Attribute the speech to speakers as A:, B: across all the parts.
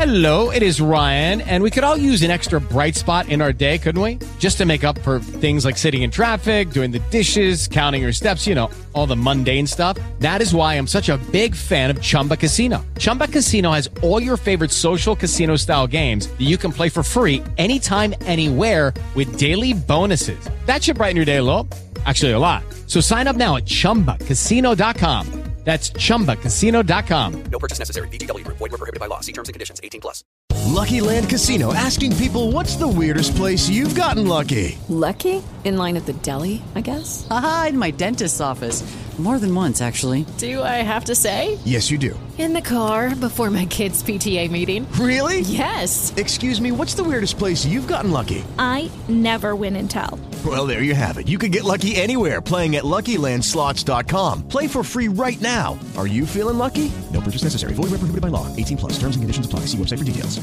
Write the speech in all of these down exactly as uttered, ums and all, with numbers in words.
A: Hello, it is Ryan, and we could all use an extra bright spot in our day, couldn't we? Just to make up for things like sitting in traffic, doing the dishes, counting your steps, you know, all the mundane stuff. That is why I'm such a big fan of Chumba Casino. Chumba Casino has all your favorite social casino-style games that you can play for free anytime, anywhere with daily bonuses. That should brighten your day a little. Actually, a lot. So sign up now at chumba casino dot com. That's chumba casino dot com.
B: No purchase necessary. V G W Group. Void where prohibited by law. See terms and conditions. eighteen plus.
C: Lucky Land Casino, asking people, what's the weirdest place you've gotten lucky?
D: Lucky? In line at the deli, I guess?
E: Aha, in my dentist's office. More than once, actually.
D: Do I have to say?
C: Yes, you do.
D: In the car before my kids' P T A meeting.
C: Really?
D: Yes.
C: Excuse me, what's the weirdest place you've gotten lucky?
F: I never win and tell.
C: Well, there you have it. You can get lucky anywhere, playing at Lucky Land Slots dot com. Play for free right now. Are you feeling lucky? No purchase necessary. Void where prohibited by law. eighteen plus. Terms and conditions apply. See website for details.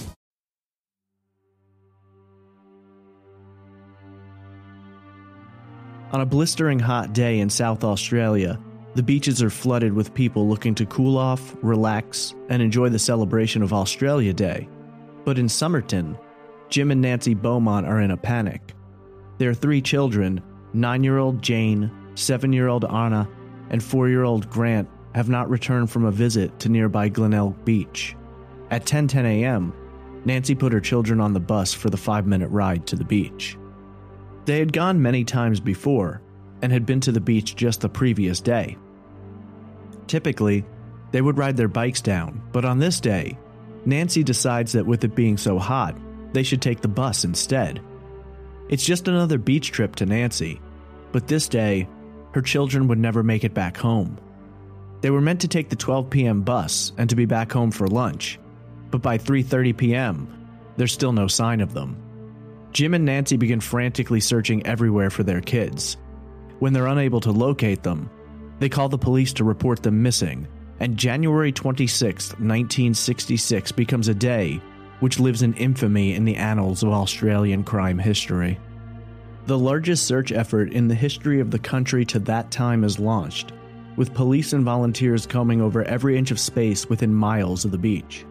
G: On a blistering hot day in South Australia, the beaches are flooded with people looking to cool off, relax, and enjoy the celebration of Australia Day. But in Somerton, Jim and Nancy Beaumont are in a panic. Their three children, nine-year-old Jane, seven-year-old Anna, and four-year-old Grant, have not returned from a visit to nearby Glenelg Beach. At ten ten a.m., Nancy put her children on the bus for the five-minute ride to the beach. They had gone many times before and had been to the beach just the previous day. Typically, they would ride their bikes down, but on this day, Nancy decides that with it being so hot, they should take the bus instead. It's just another beach trip to Nancy, but this day, her children would never make it back home. They were meant to take the twelve p.m. bus and to be back home for lunch, but by three thirty p.m., there's still no sign of them. Jim and Nancy begin frantically searching everywhere for their kids. When they're unable to locate them, they call the police to report them missing, and January twenty-sixth, nineteen sixty-six becomes a day which lives in infamy in the annals of Australian crime history. The largest search effort in the history of the country to that time is launched, with police and volunteers combing over every inch of space within miles of the beach.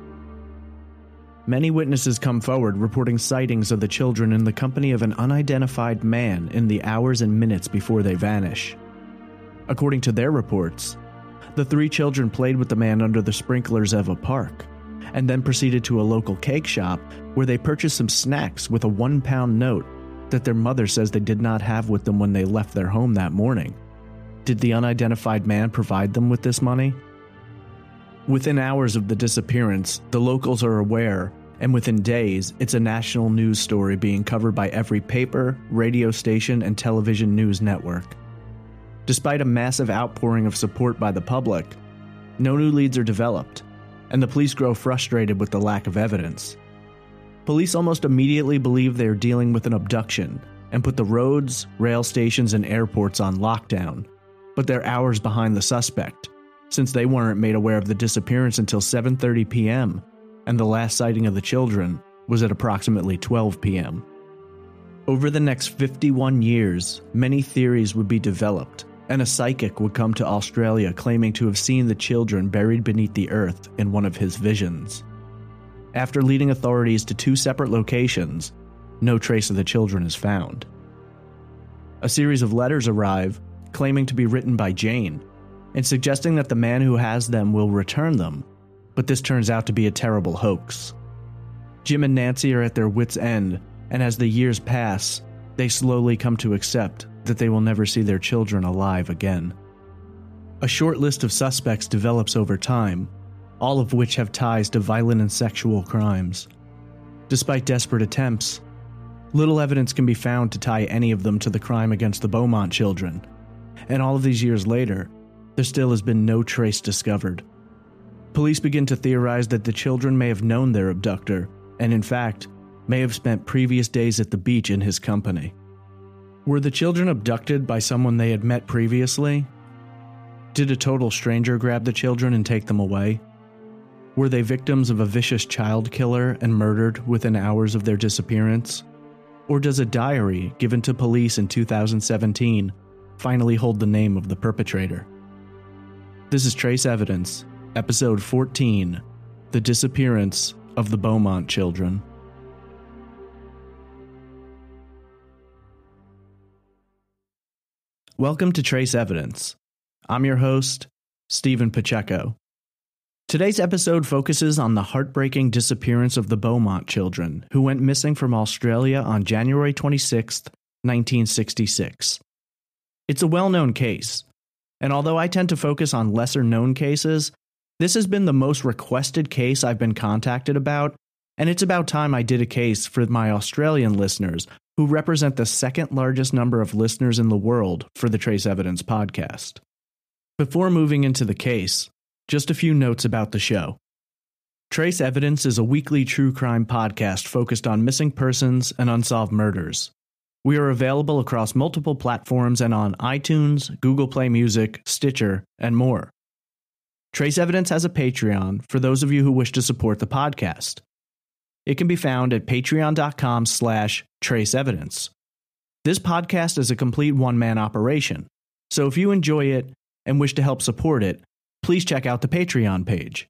G: Many witnesses come forward reporting sightings of the children in the company of an unidentified man in the hours and minutes before they vanish. According to their reports, the three children played with the man under the sprinklers of a park, and then proceeded to a local cake shop where they purchased some snacks with a one-pound note that their mother says they did not have with them when they left their home that morning. Did the unidentified man provide them with this money? Within hours of the disappearance, the locals are aware, and within days, it's a national news story being covered by every paper, radio station, and television news network. Despite a massive outpouring of support by the public, no new leads are developed, and the police grow frustrated with the lack of evidence. Police almost immediately believe they are dealing with an abduction and put the roads, rail stations, and airports on lockdown, but they're hours behind the suspect, since they weren't made aware of the disappearance until seven thirty p.m., and the last sighting of the children was at approximately twelve p.m. Over the next fifty-one years, many theories would be developed, and a psychic would come to Australia claiming to have seen the children buried beneath the earth in one of his visions. After leading authorities to two separate locations, no trace of the children is found. A series of letters arrive, claiming to be written by Jane, and suggesting that the man who has them will return them, but this turns out to be a terrible hoax. Jim and Nancy are at their wits' end, and as the years pass, they slowly come to accept that they will never see their children alive again. A short list of suspects develops over time, all of which have ties to violent and sexual crimes. Despite desperate attempts, little evidence can be found to tie any of them to the crime against the Beaumont children, and all of these years later, there still has been no trace discovered. Police begin to theorize that the children may have known their abductor, and in fact, may have spent previous days at the beach in his company. Were the children abducted by someone they had met previously? Did a total stranger grab the children and take them away? Were they victims of a vicious child killer and murdered within hours of their disappearance? Or does a diary given to police in two thousand seventeen finally hold the name of the perpetrator? This is Trace Evidence, Episode fourteen, The Disappearance of the Beaumont children. Welcome to Trace Evidence. I'm your host, Stephen Pacheco. Today's episode focuses on the heartbreaking disappearance of the Beaumont children, who went missing from Australia on January twenty-sixth, nineteen sixty-six. It's a well-known case, and although I tend to focus on lesser-known cases, this has been the most requested case I've been contacted about, and it's about time I did a case for my Australian listeners, who represent the second largest number of listeners in the world for the Trace Evidence podcast. Before moving into the case, just a few notes about the show. Trace Evidence is a weekly true crime podcast focused on missing persons and unsolved murders. We are available across multiple platforms and on iTunes, Google Play Music, Stitcher, and more. Trace Evidence has a Patreon for those of you who wish to support the podcast. It can be found at patreon.com slash traceevidence. This podcast is a complete one-man operation, so if you enjoy it and wish to help support it, please check out the Patreon page.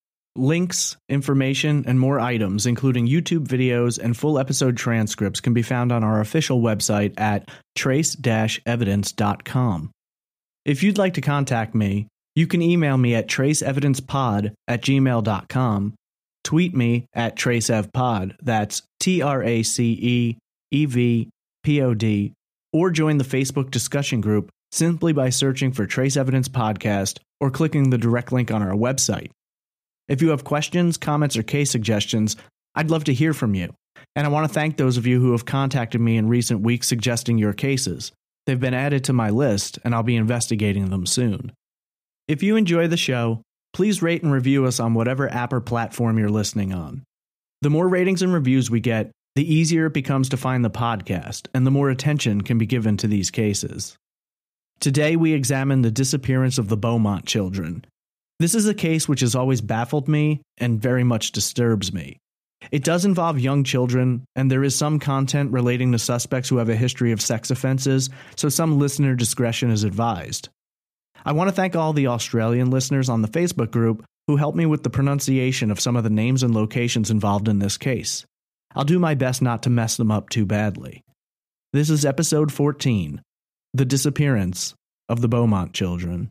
G: Links, information, and more items, including YouTube videos and full episode transcripts, can be found on our official website at trace dash evidence dot com. If you'd like to contact me, you can email me at traceevidencepod at gmail dot com, tweet me at traceevpod, that's T R A C E E V P O D, or join the Facebook discussion group simply by searching for Trace Evidence Podcast or clicking the direct link on our website. If you have questions, comments, or case suggestions, I'd love to hear from you, and I want to thank those of you who have contacted me in recent weeks suggesting your cases. They've been added to my list, and I'll be investigating them soon. If you enjoy the show, please rate and review us on whatever app or platform you're listening on. The more ratings and reviews we get, the easier it becomes to find the podcast, and the more attention can be given to these cases. Today we examine the disappearance of the Beaumont children. This is a case which has always baffled me and very much disturbs me. It does involve young children, and there is some content relating to suspects who have a history of sex offenses, so some listener discretion is advised. I want to thank all the Australian listeners on the Facebook group who helped me with the pronunciation of some of the names and locations involved in this case. I'll do my best not to mess them up too badly. This is episode fourteen, The Disappearance of the Beaumont Children.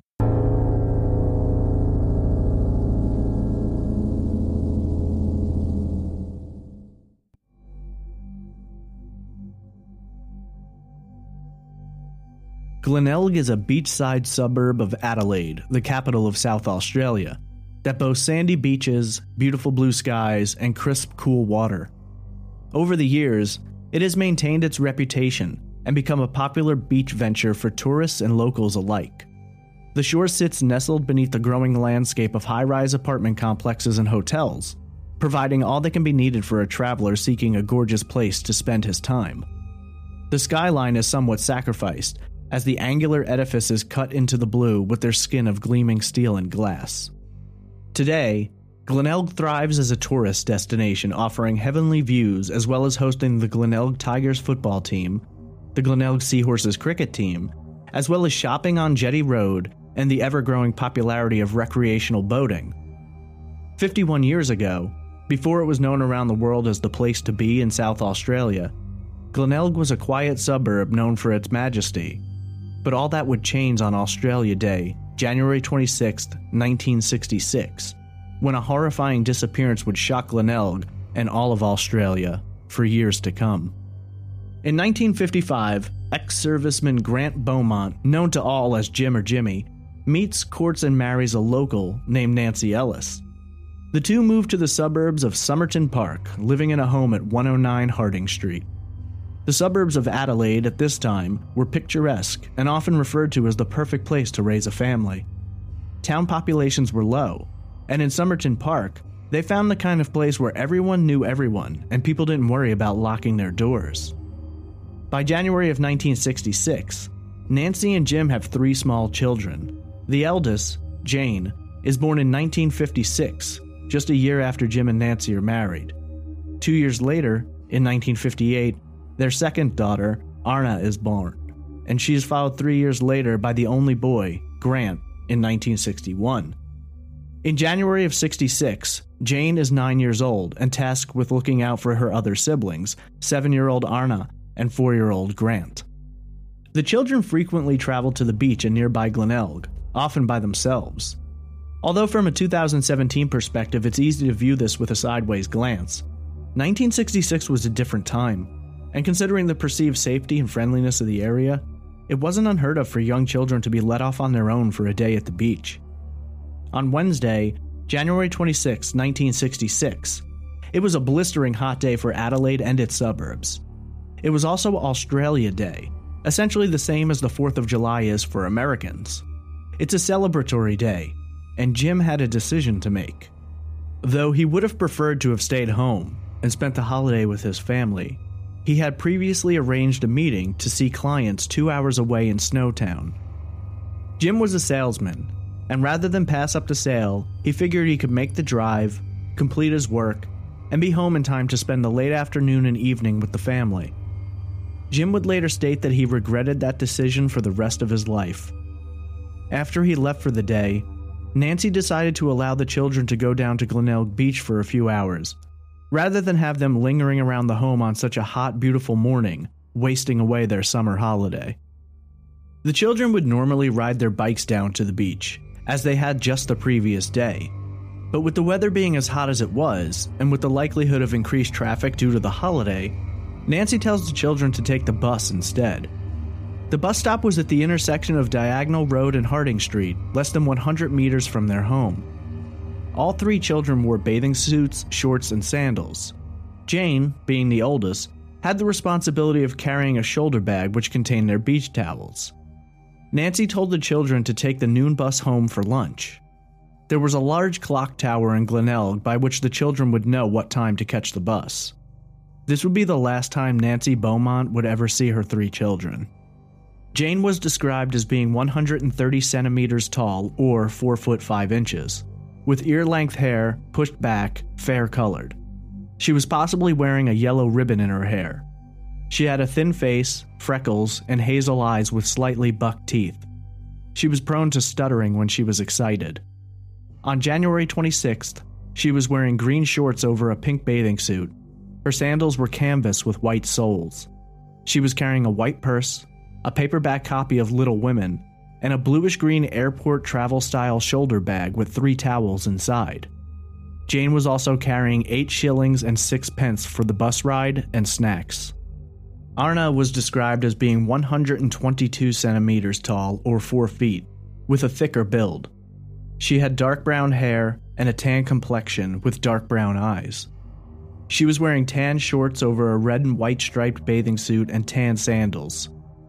G: Glenelg is a beachside suburb of Adelaide, the capital of South Australia, that boasts sandy beaches, beautiful blue skies, and crisp, cool water. Over the years, it has maintained its reputation and become a popular beach venture for tourists and locals alike. The shore sits nestled beneath the growing landscape of high-rise apartment complexes and hotels, providing all that can be needed for a traveler seeking a gorgeous place to spend his time. The skyline is somewhat sacrificed, as the angular edifices cut into the blue with their skin of gleaming steel and glass. Today, Glenelg thrives as a tourist destination, offering heavenly views as well as hosting the Glenelg Tigers football team, the Glenelg Seahorses cricket team, as well as shopping on Jetty Road and the ever-growing popularity of recreational boating. fifty-one years ago, before it was known around the world as the place to be in South Australia, Glenelg was a quiet suburb known for its majesty. But all that would change on Australia Day, January twenty-sixth, nineteen sixty-six, when a horrifying disappearance would shock Glenelg and all of Australia for years to come. In nineteen fifty-five, ex-serviceman Grant Beaumont, known to all as Jim or Jimmy, meets, courts, and marries a local named Nancy Ellis. The two moved to the suburbs of Somerton Park, living in a home at one oh nine Harding Street. The suburbs of Adelaide at this time were picturesque and often referred to as the perfect place to raise a family. Town populations were low, and in Somerton Park, they found the kind of place where everyone knew everyone and people didn't worry about locking their doors. By January of nineteen sixty-six, Nancy and Jim have three small children. The eldest, Jane, is born in nineteen fifty-six, just a year after Jim and Nancy are married. Two years later, in nineteen fifty-eight, their second daughter, Arna, is born, and she is followed three years later by the only boy, Grant, in nineteen sixty-one. In January of sixty-six, Jane is nine years old and tasked with looking out for her other siblings, seven-year-old Arna and four-year-old Grant. The children frequently travel to the beach in nearby Glenelg, often by themselves. Although from a two thousand seventeen perspective it's easy to view this with a sideways glance, nineteen sixty-six was a different time, and considering the perceived safety and friendliness of the area, it wasn't unheard of for young children to be let off on their own for a day at the beach. On Wednesday, January twenty-sixth, nineteen sixty-six, it was a blistering hot day for Adelaide and its suburbs. It was also Australia Day, essentially the same as the fourth of July is for Americans. It's a celebratory day, and Jim had a decision to make. Though he would have preferred to have stayed home and spent the holiday with his family, he had previously arranged a meeting to see clients two hours away in Snowtown. Jim was a salesman, and rather than pass up the sale, he figured he could make the drive, complete his work, and be home in time to spend the late afternoon and evening with the family. Jim would later state that he regretted that decision for the rest of his life. After he left for the day, Nancy decided to allow the children to go down to Glenelg Beach for a few hours, rather than have them lingering around the home on such a hot, beautiful morning, wasting away their summer holiday. The children would normally ride their bikes down to the beach, as they had just the previous day. But with the weather being as hot as it was, and with the likelihood of increased traffic due to the holiday, Nancy tells the children to take the bus instead. The bus stop was at the intersection of Diagonal Road and Harding Street, less than one hundred meters from their home. All three children wore bathing suits, shorts, and sandals. Jane, being the oldest, had the responsibility of carrying a shoulder bag which contained their beach towels. Nancy told the children to take the noon bus home for lunch. There was a large clock tower in Glenelg by which the children would know what time to catch the bus. This would be the last time Nancy Beaumont would ever see her three children. Jane was described as being one hundred thirty centimeters tall, or four foot five inches, with ear-length hair, pushed back, fair-colored. She was possibly wearing a yellow ribbon in her hair. She had a thin face, freckles, and hazel eyes with slightly buck teeth. She was prone to stuttering when she was excited. On January twenty-sixth, she was wearing green shorts over a pink bathing suit. Her sandals were canvas with white soles. She was carrying a white purse, a paperback copy of Little Women, and a bluish-green airport travel-style shoulder bag with three towels inside. Jane was also carrying eight shillings and six pence for the bus ride and snacks. Arna was described as being one hundred twenty-two centimeters tall, or four feet, with a thicker build. She had dark brown hair and a tan complexion with dark brown eyes. She was wearing tan shorts over a red and white striped bathing suit and tan sandals.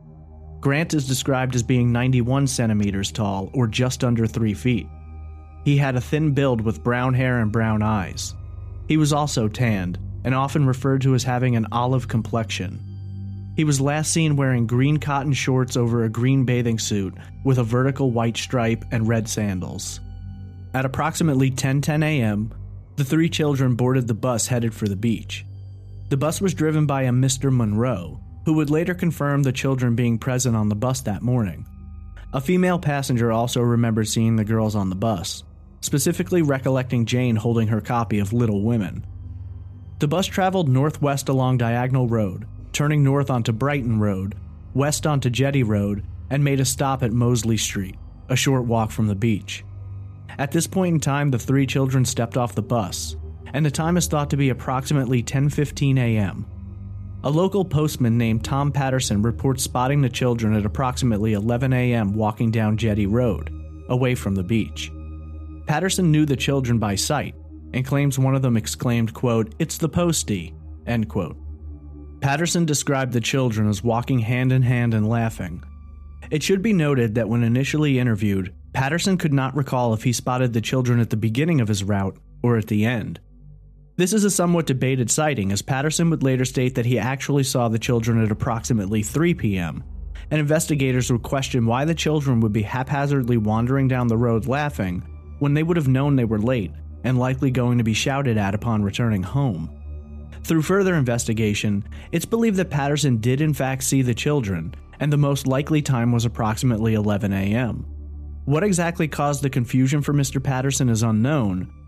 G: Grant is described as being ninety-one centimeters tall, or just under three feet. He had a thin build with brown hair and brown eyes. He was also tanned, and often referred to as having an olive complexion. He was last seen wearing green cotton shorts over a green bathing suit with a vertical white stripe and red sandals. At approximately ten ten a.m., the three children boarded the bus headed for the beach. The bus was driven by a Mister Monroe, who would later confirm the children being present on the bus that morning. A female passenger also remembered seeing the girls on the bus, specifically recollecting Jane holding her copy of Little Women. The bus traveled northwest along Diagonal Road, turning north onto Brighton Road, west onto Jetty Road, and made a stop at Mosley Street, a short walk from the beach. At this point in time, the three children stepped off the bus, and the time is thought to be approximately ten fifteen a.m. A local postman named Tom Patterson reports spotting the children at approximately eleven a.m. walking down Jetty Road, away from the beach. Patterson knew the children by sight, and claims one of them exclaimed, quote, "It's the postie," end quote. Patterson described the children as walking hand in hand and laughing. It should be noted that when initially interviewed, Patterson could not recall if he spotted the children at the beginning of his route or at the end. This is a somewhat debated sighting, as Patterson would later state that he actually saw the children at approximately three p.m., and investigators would question why the children would be haphazardly wandering down the road laughing when they would have known they were late and likely going to be shouted at upon returning home. Through further investigation, it's believed that Patterson did in fact see the children, and the most likely time was approximately eleven a.m. What exactly caused the confusion for Mister Patterson is unknown,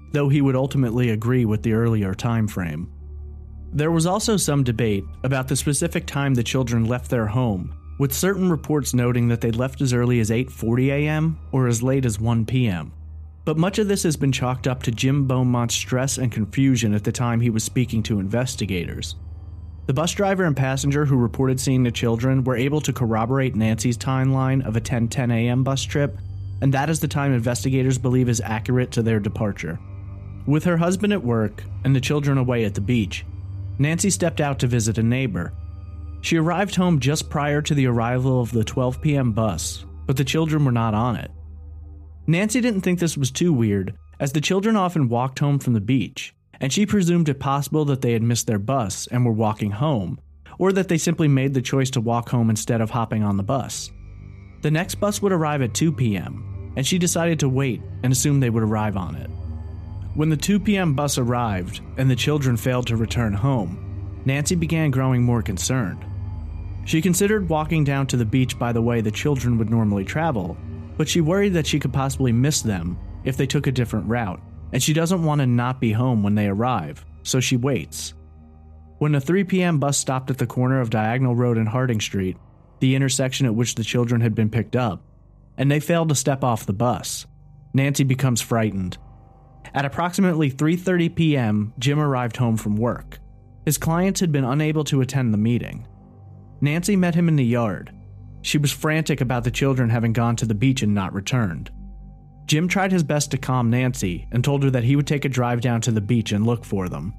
G: though he would ultimately agree with the earlier time frame. There was also some debate about the specific time the children left their home, with certain reports noting that they left as early as eight forty a.m. or as late as one p.m. But much of this has been chalked up to Jim Beaumont's stress and confusion at the time he was speaking to investigators. The bus driver and passenger who reported seeing the children were able to corroborate Nancy's timeline of a ten ten a.m. bus trip, and that is the time investigators believe is accurate to their departure. With her husband at work and the children away at the beach, Nancy stepped out to visit a neighbor. She arrived home just prior to the arrival of the twelve p.m. bus, but the children were not on it. Nancy didn't think this was too weird, as the children often walked home from the beach, and she presumed it possible that they had missed their bus and were walking home, or that they simply made the choice to walk home instead of hopping on the bus. The next bus would arrive at two p.m., and she decided to wait and assumed they would arrive on it. When the two p.m. bus arrived and the children failed to return home, Nancy began growing more concerned. She considered walking down to the beach by the way the children would normally travel, but she worried that she could possibly miss them if they took a different route, and she doesn't want to not be home when they arrive, so she waits. When the three p.m. bus stopped at the corner of Diagonal Road and Harding Street, the intersection at which the children had been picked up, and they failed to step off the bus, Nancy becomes frightened. At approximately three thirty p.m., Jim arrived home from work. His clients had been unable to attend the meeting. Nancy met him in the yard. She was frantic about the children having gone to the beach and not returned. Jim tried his best to calm Nancy and told her that he would take a drive down to the beach and look for them.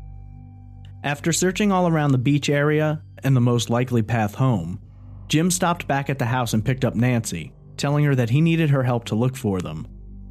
G: After searching all around the beach area and the most likely path home, Jim stopped back at the house and picked up Nancy, telling her that he needed her help to look for them.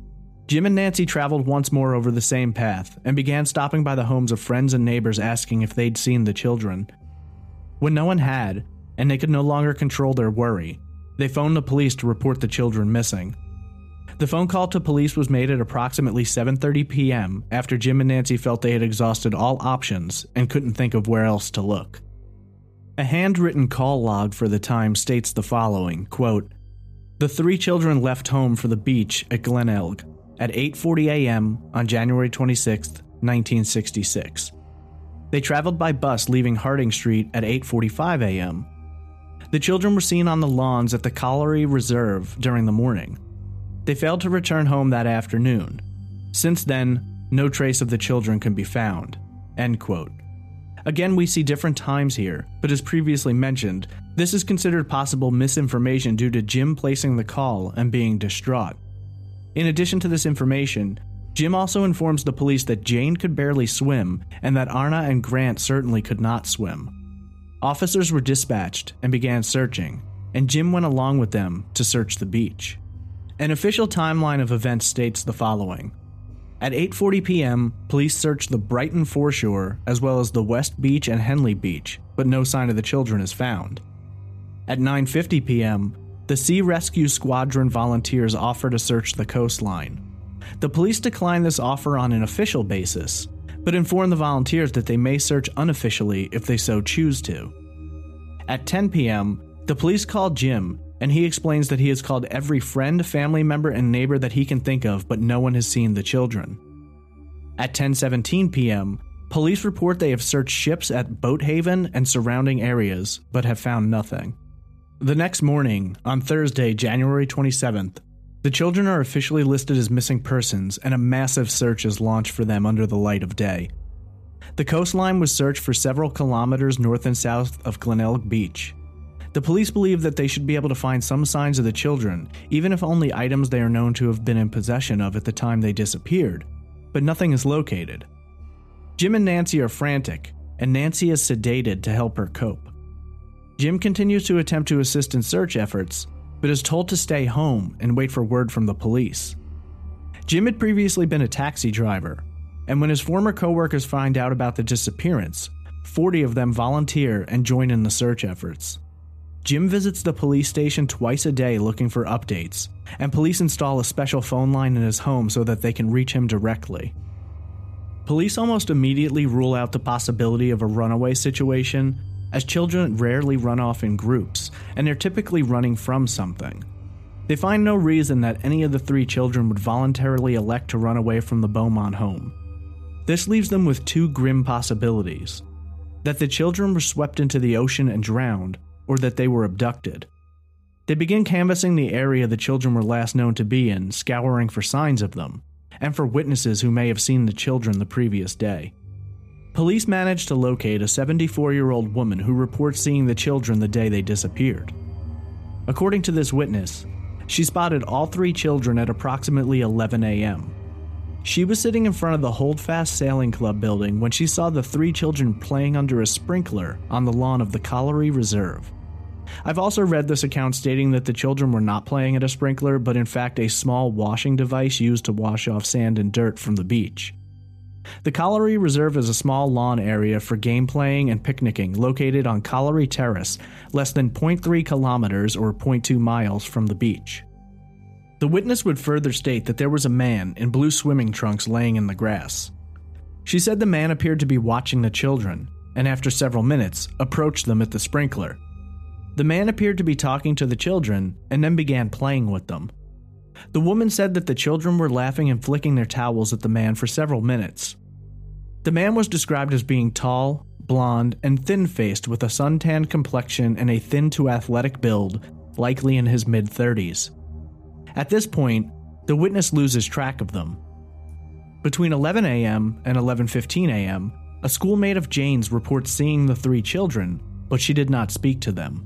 G: Jim and Nancy traveled once more over the same path and began stopping by the homes of friends and neighbors asking if they'd seen the children. When no one had, and they could no longer control their worry, they phoned the police to report the children missing. The phone call to police was made at approximately seven thirty p.m. after Jim and Nancy felt they had exhausted all options and couldn't think of where else to look. A handwritten call log for the Times states the following, quote, "The three children left home for the beach at Glenelg at eight forty a.m. on January twenty-sixth, nineteen sixty-six. They traveled by bus leaving Harding Street at eight forty-five a.m. The children were seen on the lawns at the Colliery Reserve during the morning. They failed to return home that afternoon. Since then, no trace of the children can be found." End quote. Again, we see different times here, but as previously mentioned, this is considered possible misinformation due to Jim placing the call and being distraught. In addition to this information, Jim also informs the police that Jane could barely swim and that Arna and Grant certainly could not swim. Officers were dispatched and began searching, and Jim went along with them to search the beach. An official timeline of events states the following. At eight forty p.m., police searched the Brighton foreshore as well as the West Beach and Henley Beach, but no sign of the children is found. At nine fifty p.m., the Sea Rescue Squadron volunteers offered to search the coastline. The police declined this offer on an official basis, but informed the volunteers that they may search unofficially if they so choose to. At ten p.m., the police called Jim, and he explains that he has called every friend, family member, and neighbor that he can think of, but no one has seen the children. At ten seventeen p.m., police report they have searched ships at Boathaven and surrounding areas, but have found nothing. The next morning, on Thursday, January twenty-seventh, the children are officially listed as missing persons, and a massive search is launched for them under the light of day. The coastline was searched for several kilometers north and south of Glenelg Beach. The police believe that they should be able to find some signs of the children, even if only items they are known to have been in possession of at the time they disappeared, but nothing is located. Jim and Nancy are frantic, and Nancy is sedated to help her cope. Jim continues to attempt to assist in search efforts, but is told to stay home and wait for word from the police. Jim had previously been a taxi driver, and when his former co-workers find out about the disappearance, forty of them volunteer and join in the search efforts. Jim visits the police station twice a day looking for updates, and police install a special phone line in his home so that they can reach him directly. Police almost immediately rule out the possibility of a runaway situation, as children rarely run off in groups, and they're typically running from something. They find no reason that any of the three children would voluntarily elect to run away from the Beaumont home, This leaves them with two grim possibilities: that the children were swept into the ocean and drowned, or that they were abducted. They begin canvassing the area the children were last known to be in, scouring for signs of them, and for witnesses who may have seen the children the previous day. Police managed to locate a seventy-four-year-old woman who reports seeing the children the day they disappeared. According to this witness, she spotted all three children at approximately eleven a.m. She was sitting in front of the Holdfast Sailing Club building when she saw the three children playing under a sprinkler on the lawn of the Colliery Reserve. I've also read this account stating that the children were not playing at a sprinkler, but in fact a small washing device used to wash off sand and dirt from the beach. The Colliery Reserve is a small lawn area for game playing and picnicking located on Colliery Terrace, less than zero point three kilometers or zero point two miles from the beach. The witness would further state that there was a man in blue swimming trunks laying in the grass. She said the man appeared to be watching the children, and after several minutes, approached them at the sprinkler. The man appeared to be talking to the children, and then began playing with them. The woman said that the children were laughing and flicking their towels at the man for several minutes. The man was described as being tall, blonde, and thin-faced with a suntanned complexion and a thin to athletic build, likely in his mid-thirties. At this point, the witness loses track of them. Between eleven a.m. and eleven fifteen a.m., a schoolmate of Jane's reports seeing the three children, but she did not speak to them.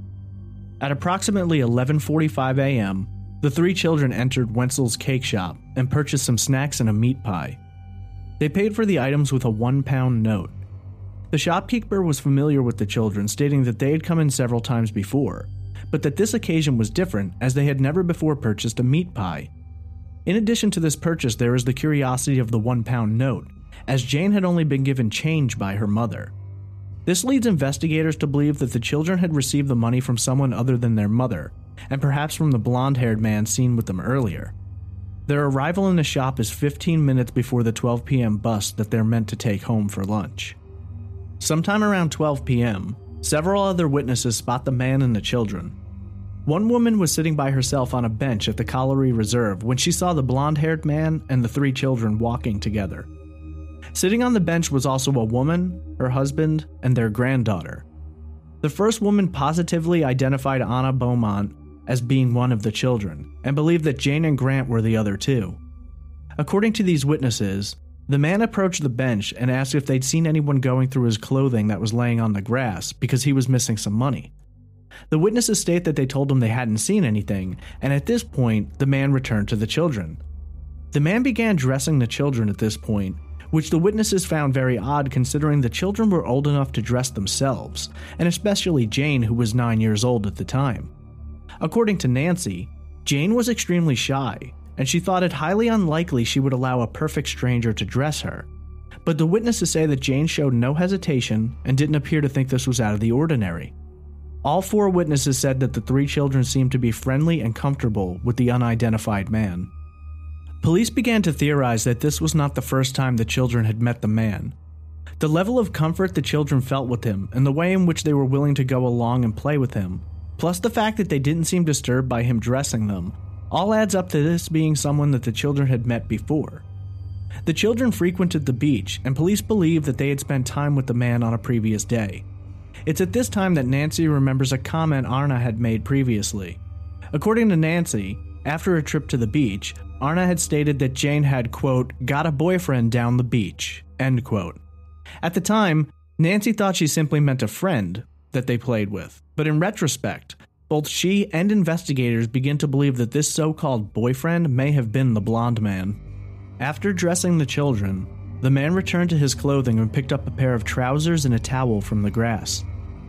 G: At approximately eleven forty-five a.m., the three children entered Wenzel's Cake Shop and purchased some snacks and a meat pie. They paid for the items with a one-pound note. The shopkeeper was familiar with the children, stating that they had come in several times before, but that this occasion was different as they had never before purchased a meat pie. In addition to this purchase, there is the curiosity of the one-pound note, as Jane had only been given change by her mother. This leads investigators to believe that the children had received the money from someone other than their mother, and perhaps from the blonde-haired man seen with them earlier. Their arrival in the shop is fifteen minutes before the twelve p.m. bus that they're meant to take home for lunch. Sometime around twelve p.m., several other witnesses spot the man and the children. One woman was sitting by herself on a bench at the Colliery Reserve when she saw the blonde-haired man and the three children walking together. Sitting on the bench was also a woman, her husband, and their granddaughter. The first woman positively identified Anna Beaumont as being one of the children, and believed that Jane and Grant were the other two. According to these witnesses, the man approached the bench and asked if they'd seen anyone going through his clothing that was laying on the grass because he was missing some money. The witnesses state that they told him they hadn't seen anything, and at this point, the man returned to the children. The man began dressing the children at this point, which the witnesses found very odd considering the children were old enough to dress themselves, and especially Jane, who was nine years old at the time. According to Nancy, Jane was extremely shy, and she thought it highly unlikely she would allow a perfect stranger to dress her. But the witnesses say that Jane showed no hesitation and didn't appear to think this was out of the ordinary. All four witnesses said that the three children seemed to be friendly and comfortable with the unidentified man. Police began to theorize that this was not the first time the children had met the man. The level of comfort the children felt with him and the way in which they were willing to go along and play with him, plus the fact that they didn't seem disturbed by him dressing them, all adds up to this being someone that the children had met before. The children frequented the beach, and police believe that they had spent time with the man on a previous day. It's at this time that Nancy remembers a comment Arna had made previously. According to Nancy, after a trip to the beach, Arna had stated that Jane had, quote, got a boyfriend down the beach, end quote. At the time, Nancy thought she simply meant a friend that they played with, but in retrospect, both she and investigators begin to believe that this so-called boyfriend may have been the blonde man. After dressing the children, the man returned to his clothing and picked up a pair of trousers and a towel from the grass.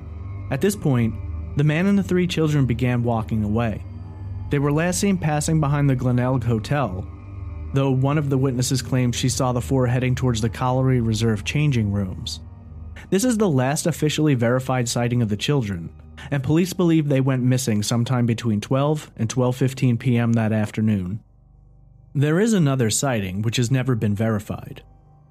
G: At this point, the man and the three children began walking away. They were last seen passing behind the Glenelg Hotel, though one of the witnesses claimed she saw the four heading towards the Colliery Reserve changing rooms. This is the last officially verified sighting of the children, and police believe they went missing sometime between twelve and twelve fifteen p.m. that afternoon. There is another sighting which has never been verified.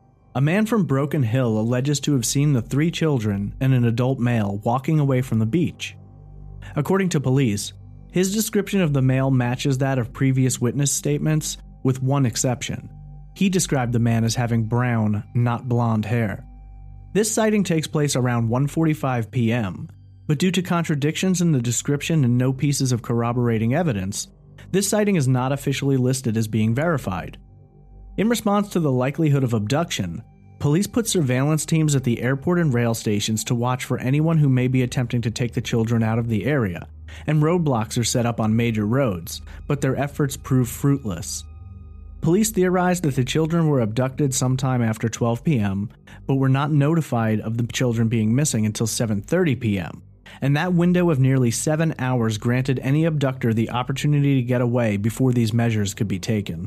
G: A man from Broken Hill alleges to have seen the three children and an adult male walking away from the beach. According to police, his description of the male matches that of previous witness statements, with one exception. He described the man as having brown, not blonde hair. This sighting takes place around one forty-five p.m., but due to contradictions in the description and no pieces of corroborating evidence, this sighting is not officially listed as being verified. In response to the likelihood of abduction, police put surveillance teams at the airport and rail stations to watch for anyone who may be attempting to take the children out of the area, and roadblocks are set up on major roads, but their efforts prove fruitless. Police theorized that the children were abducted sometime after twelve p.m., but were not notified of the children being missing until seven thirty p.m., and that window of nearly seven hours granted any abductor the opportunity to get away before these measures could be taken.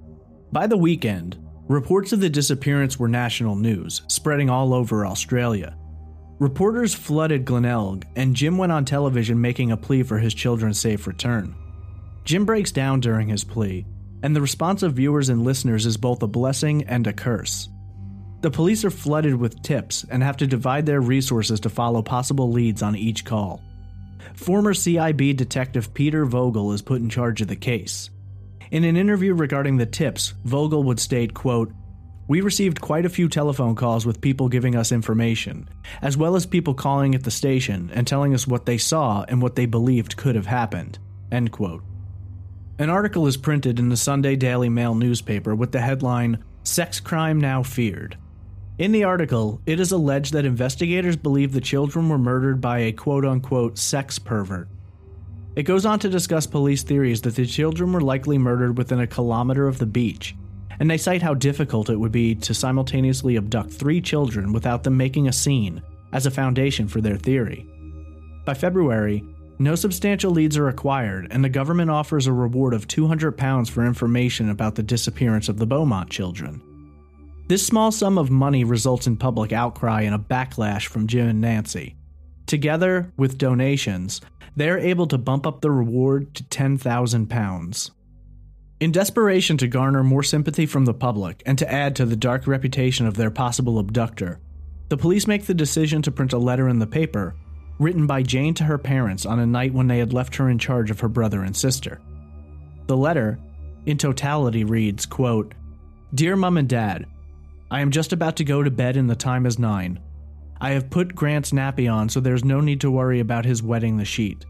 G: By the weekend, reports of the disappearance were national news, spreading all over Australia. Reporters flooded Glenelg, and Jim went on television making a plea for his children's safe return. Jim breaks down during his plea, and the response of viewers and listeners is both a blessing and a curse. The police are flooded with tips and have to divide their resources to follow possible leads on each call. Former C I B detective Peter Vogel is put in charge of the case. In an interview regarding the tips, Vogel would state, quote, "We received quite a few telephone calls with people giving us information, as well as people calling at the station and telling us what they saw and what they believed could have happened." End quote. An article is printed in the Sunday Daily Mail newspaper with the headline, "Sex Crime Now Feared." In the article, it is alleged that investigators believe the children were murdered by a quote-unquote sex pervert. It goes on to discuss police theories that the children were likely murdered within a kilometer of the beach, and they cite how difficult it would be to simultaneously abduct three children without them making a scene as a foundation for their theory. By February, no substantial leads are acquired, and the government offers a reward of two hundred pounds for information about the disappearance of the Beaumont children. This small sum of money results in public outcry and a backlash from Jim and Nancy. Together, with donations, they are able to bump up the reward to ten thousand pounds. In desperation to garner more sympathy from the public and to add to the dark reputation of their possible abductor, the police make the decision to print a letter in the paper, written by Jane to her parents on a night when they had left her in charge of her brother and sister. The letter, in totality, reads, quote, "Dear Mum and Dad, I am just about to go to bed and the time is nine. I have put Grant's nappy on so there's no need to worry about his wetting the sheet.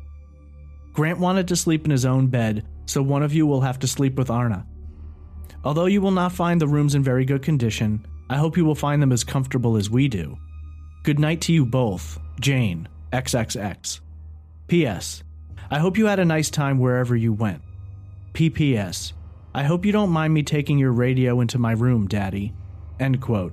G: Grant wanted to sleep in his own bed, so one of you will have to sleep with Arna. Although you will not find the rooms in very good condition, I hope you will find them as comfortable as we do. Good night to you both, Jane, triple X. P S. I hope you had a nice time wherever you went. P P S. I hope you don't mind me taking your radio into my room, Daddy." End quote.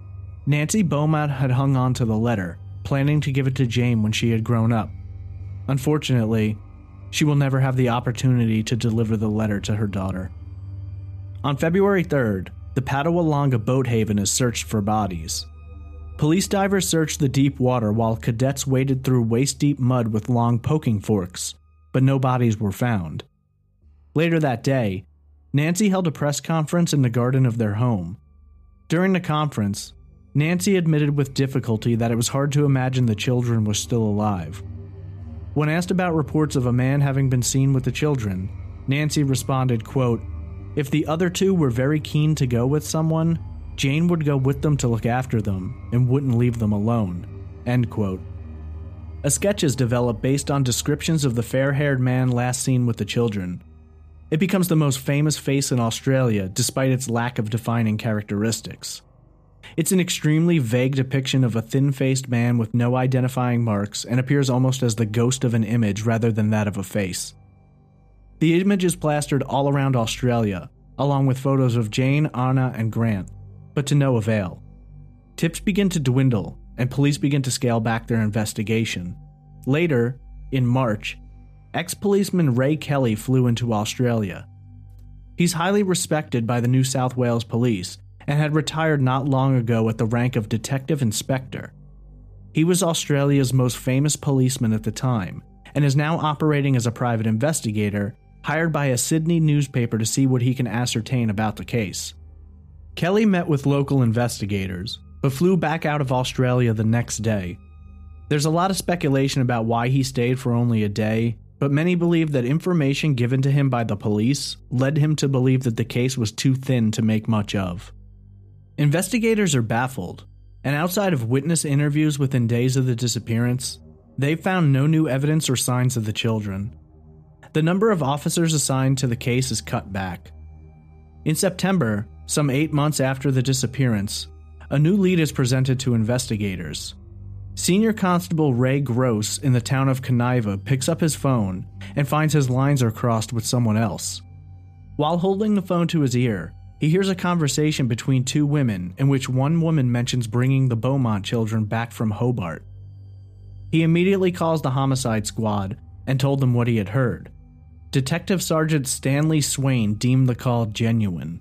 G: Nancy Beaumont had hung on to the letter, planning to give it to Jane when she had grown up. Unfortunately, she will never have the opportunity to deliver the letter to her daughter. On February third, the Padawalonga boat haven is searched for bodies. Police divers searched the deep water while cadets waded through waist-deep mud with long poking forks, but no bodies were found. Later that day, Nancy held a press conference in the garden of their home. During the conference, Nancy admitted with difficulty that it was hard to imagine the children were still alive. When asked about reports of a man having been seen with the children, Nancy responded, quote, "If the other two were very keen to go with someone, Jane would go with them to look after them and wouldn't leave them alone." End quote. A sketch is developed based on descriptions of the fair-haired man last seen with the children. It becomes the most famous face in Australia despite its lack of defining characteristics. It's an extremely vague depiction of a thin-faced man with no identifying marks and appears almost as the ghost of an image rather than that of a face. The image is plastered all around Australia, along with photos of Jane, Anna, and Grant, but to no avail. Tips begin to dwindle, and police begin to scale back their investigation. Later, in March, ex-policeman Ray Kelly flew into Australia. He's highly respected by the New South Wales Police and had retired not long ago at the rank of Detective Inspector. He was Australia's most famous policeman at the time, and is now operating as a private investigator, hired by a Sydney newspaper to see what he can ascertain about the case. Kelly met with local investigators, but flew back out of Australia the next day. There's a lot of speculation about why he stayed for only a day, but many believe that information given to him by the police led him to believe that the case was too thin to make much of. Investigators are baffled, and outside of witness interviews within days of the disappearance, they've found no new evidence or signs of the children. The number of officers assigned to the case is cut back. In September, some eight months after the disappearance, a new lead is presented to investigators. Senior Constable Ray Gross in the town of Kaniva picks up his phone and finds his lines are crossed with someone else. While holding the phone to his ear, he hears a conversation between two women in which one woman mentions bringing the Beaumont children back from Hobart. He immediately calls the homicide squad and told them what he had heard. Detective Sergeant Stanley Swain deemed the call genuine.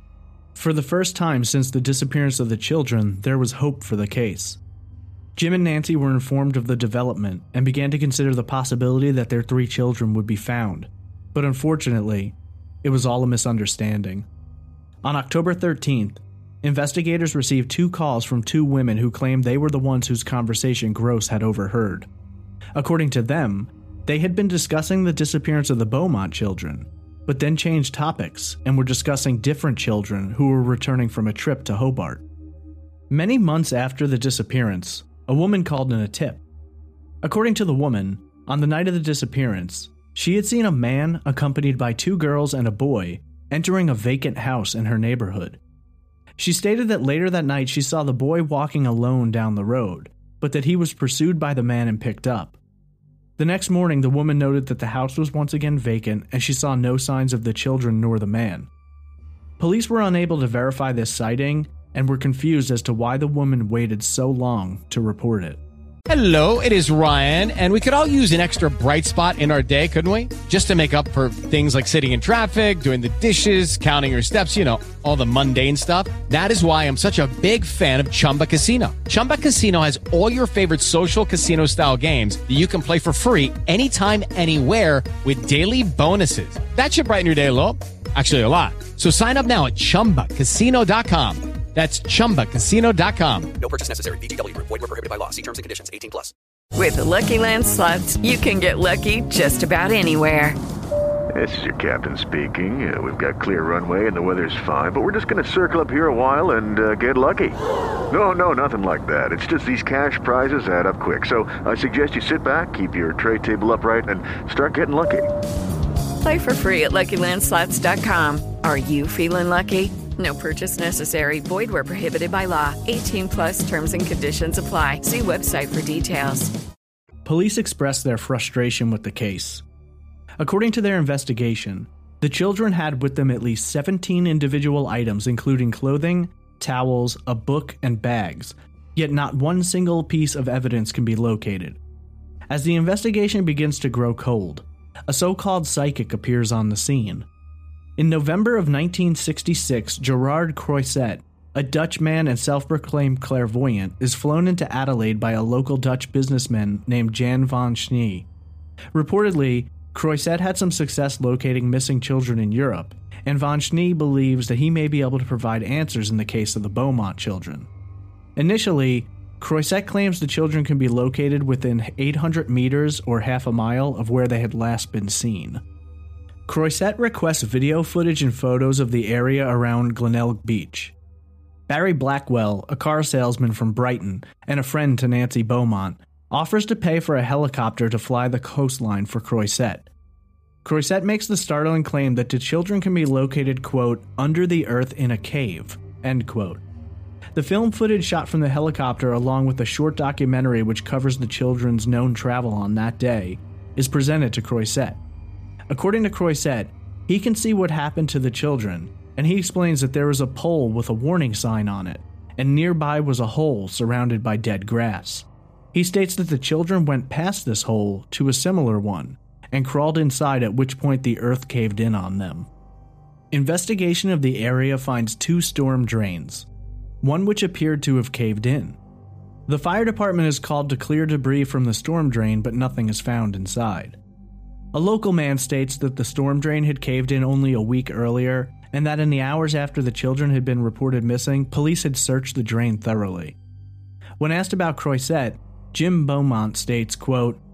G: For the first time since the disappearance of the children, there was hope for the case. Jim and Nancy were informed of the development and began to consider the possibility that their three children would be found, but unfortunately, it was all a misunderstanding. On October thirteenth, investigators received two calls from two women who claimed they were the ones whose conversation Gross had overheard. According to them, they had been discussing the disappearance of the Beaumont children, but then changed topics and were discussing different children who were returning from a trip to Hobart. Many months after the disappearance, a woman called in a tip. According to the woman, on the night of the disappearance, she had seen a man accompanied by two girls and a boy entering a vacant house in her neighborhood. She stated that later that night she saw the boy walking alone down the road, but that he was pursued by the man and picked up. The next morning, the woman noted that the house was once again vacant and she saw no signs of the children nor the man. Police were unable to verify this sighting and were confused as to why the woman waited so long to report it.
A: Hello, it is Ryan, and we could all use an extra bright spot in our day, couldn't we? Just to make up for things like sitting in traffic, doing the dishes, counting your steps, you know, all the mundane stuff. That is why I'm such a big fan of Chumba Casino. Chumba Casino has all your favorite social casino-style games that you can play for free anytime, anywhere with daily bonuses. That should brighten your day a little. Actually, a lot. So sign up now at chumba casino dot com. That's chumba casino dot com.
B: No purchase necessary. V G W. Void where prohibited by law. See terms and conditions. eighteen plus.
H: With the Lucky Land Slots, you can get lucky just about anywhere.
I: This is your captain speaking. Uh, we've got clear runway and the weather's fine, but we're just going to circle up here a while and uh, get lucky. No, no, nothing like that. It's just these cash prizes add up quick. So I suggest you sit back, keep your tray table upright, and start getting lucky.
H: Play for free at lucky land slots dot com. Are you feeling lucky? No purchase necessary. Void where prohibited by law. eighteen plus terms and conditions apply. See website for details.
G: Police expressed their frustration with the case. According to their investigation, the children had with them at least seventeen individual items including clothing, towels, a book, and bags, yet not one single piece of evidence can be located. As the investigation begins to grow cold, a so-called psychic appears on the scene. In November of nineteen sixty-six, Gerard Croiset, a Dutchman and self-proclaimed clairvoyant, is flown into Adelaide by a local Dutch businessman named Jan van Schnee. Reportedly, Croiset had some success locating missing children in Europe, and van Schnee believes that he may be able to provide answers in the case of the Beaumont children. Initially, Croiset claims the children can be located within eight hundred meters or half a mile of where they had last been seen. Croiset requests video footage and photos of the area around Glenelg Beach. Barry Blackwell, a car salesman from Brighton and a friend to Nancy Beaumont, offers to pay for a helicopter to fly the coastline for Croiset. Croiset makes the startling claim that the children can be located, quote, under the earth in a cave, end quote. The film footage shot from the helicopter, along with a short documentary which covers the children's known travel on that day, is presented to Croiset. According to Croiset, he can see what happened to the children, and he explains that there was a pole with a warning sign on it, and nearby was a hole surrounded by dead grass. He states that the children went past this hole to a similar one, and crawled inside, at which point the earth caved in on them. Investigation of the area finds two storm drains, one which appeared to have caved in. The fire department is called to clear debris from the storm drain, but nothing is found inside. A local man states that the storm drain had caved in only a week earlier, and that in the hours after the children had been reported missing, police had searched the drain thoroughly. When asked about Croiset, Jim Beaumont states, quote,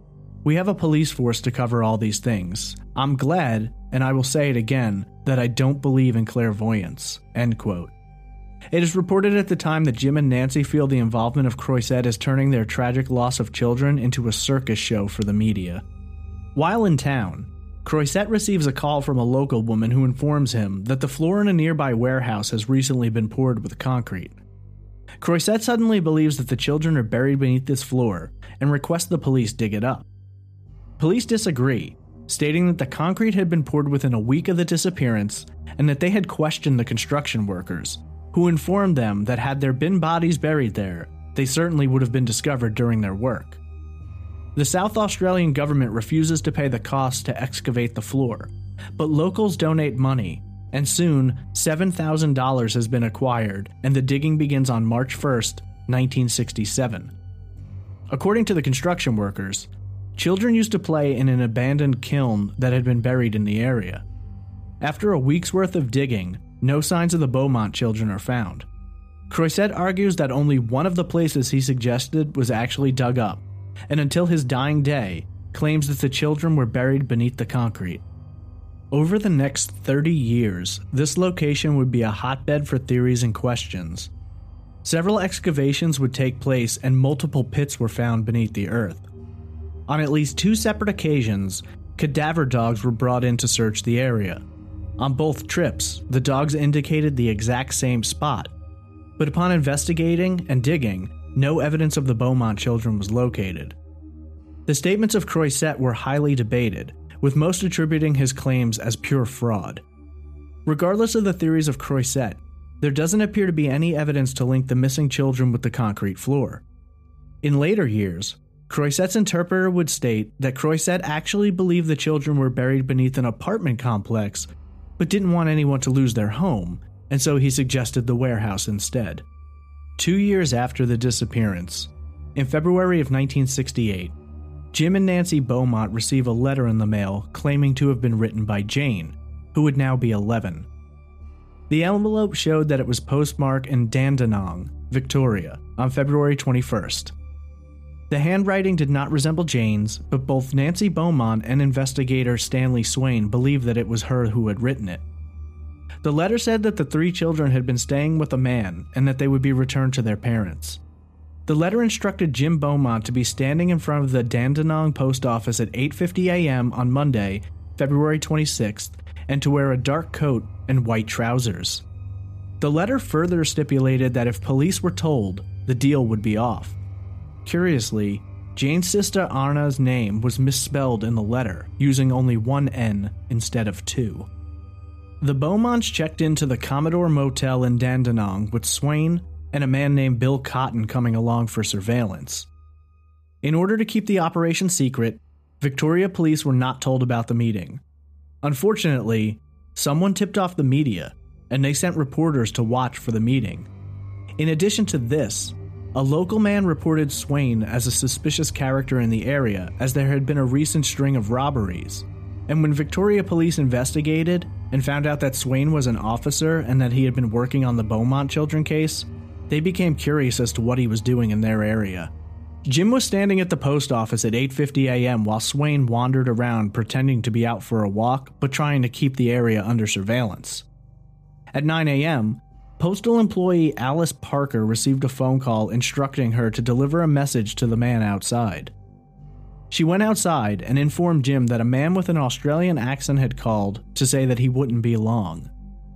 G: We have a police force to cover all these things. I'm glad, and I will say it again, that I don't believe in clairvoyance." End quote. It is reported at the time that Jim and Nancy feel the involvement of Croisset is turning their tragic loss of children into a circus show for the media. While in town, Croisset receives a call from a local woman who informs him that the floor in a nearby warehouse has recently been poured with concrete. Croisset suddenly believes that the children are buried beneath this floor and requests the police dig it up. Police disagree, stating that the concrete had been poured within a week of the disappearance and that they had questioned the construction workers, who informed them that had there been bodies buried there, they certainly would have been discovered during their work. The South Australian government refuses to pay the cost to excavate the floor, but locals donate money, and soon seven thousand dollars has been acquired and the digging begins on March first, nineteen sixty-seven. According to the construction workers, children used to play in an abandoned kiln that had been buried in the area. After a week's worth of digging, no signs of the Beaumont children are found. Croisset argues that only one of the places he suggested was actually dug up, and until his dying day, claims that the children were buried beneath the concrete. Over the next thirty years, this location would be a hotbed for theories and questions. Several excavations would take place and multiple pits were found beneath the earth. On at least two separate occasions, cadaver dogs were brought in to search the area. On both trips, the dogs indicated the exact same spot, but upon investigating and digging, no evidence of the Beaumont children was located. The statements of Croisset were highly debated, with most attributing his claims as pure fraud. Regardless of the theories of Croisset, there doesn't appear to be any evidence to link the missing children with the concrete floor. In later years, Croisset's interpreter would state that Croisset actually believed the children were buried beneath an apartment complex, but didn't want anyone to lose their home, and so he suggested the warehouse instead. Two years after the disappearance, in February of nineteen sixty-eight, Jim and Nancy Beaumont receive a letter in the mail claiming to have been written by Jane, who would now be eleven. The envelope showed that it was postmarked in Dandenong, Victoria, on February twenty-first. The handwriting did not resemble Jane's, but both Nancy Beaumont and investigator Stanley Swain believed that it was her who had written it. The letter said that the three children had been staying with a man and that they would be returned to their parents. The letter instructed Jim Beaumont to be standing in front of the Dandenong post office at eight fifty a.m. on Monday, February twenty-sixth, and to wear a dark coat and white trousers. The letter further stipulated that if police were told, the deal would be off. Curiously, Jane's sister Anna's name was misspelled in the letter, using only one N instead of two. The Beaumonts checked into the Commodore Motel in Dandenong with Swain and a man named Bill Cotton coming along for surveillance. In order to keep the operation secret, Victoria police were not told about the meeting. Unfortunately, someone tipped off the media, and they sent reporters to watch for the meeting. In addition to this, a local man reported Swain as a suspicious character in the area as there had been a recent string of robberies, and when Victoria police investigated and found out that Swain was an officer and that he had been working on the Beaumont children case, they became curious as to what he was doing in their area. Jim was standing at the post office at eight fifty a.m. while Swain wandered around pretending to be out for a walk but trying to keep the area under surveillance. At nine a.m., postal employee Alice Parker received a phone call instructing her to deliver a message to the man outside. She went outside and informed Jim that a man with an Australian accent had called to say that he wouldn't be long.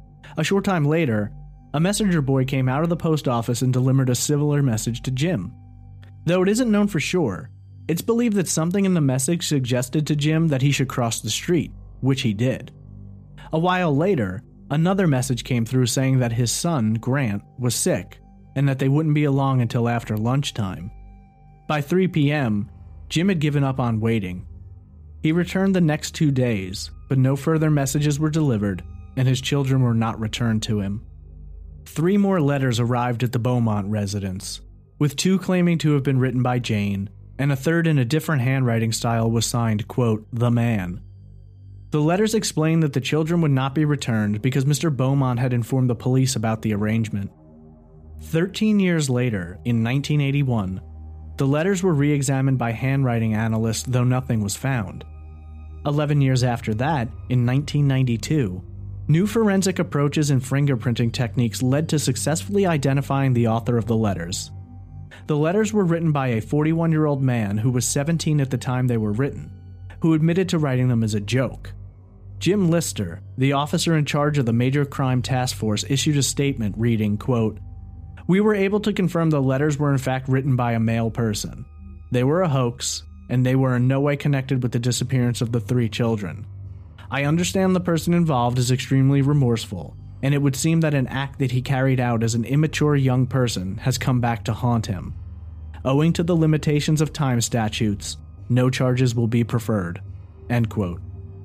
G: A short time later, a messenger boy came out of the post office and delivered a similar message to Jim. Though it isn't known for sure, it's believed that something in the message suggested to Jim that he should cross the street, which he did. A while later, another message came through saying that his son, Grant, was sick and that they wouldn't be along until after lunchtime. By three p.m., Jim had given up on waiting. He returned the next two days, but no further messages were delivered, and his children were not returned to him. Three more letters arrived at the Beaumont residence, with two claiming to have been written by Jane, and a third in a different handwriting style was signed, quote, "The Man." The letters explained that the children would not be returned because Mister Beaumont had informed the police about the arrangement. Thirteen years later, in nineteen eighty-one, The letters were re-examined by handwriting analysts, though nothing was found. Eleven years after that, in nineteen ninety-two, new forensic approaches and fingerprinting techniques led to successfully identifying the author of the letters. The letters were written by a forty-one-year-old man who was seventeen at the time they were written, who admitted to writing them as a joke. Jim Lister, the officer in charge of the Major Crime Task Force, issued a statement reading, quote, "We were able to confirm the letters were in fact written by a male person. They were a hoax, and they were in no way connected with the disappearance of the three children. I understand the person involved is extremely remorseful, and it would seem that an act that he carried out as an immature young person has come back to haunt him. Owing to the limitations of time statutes, no charges will be preferred." End quote.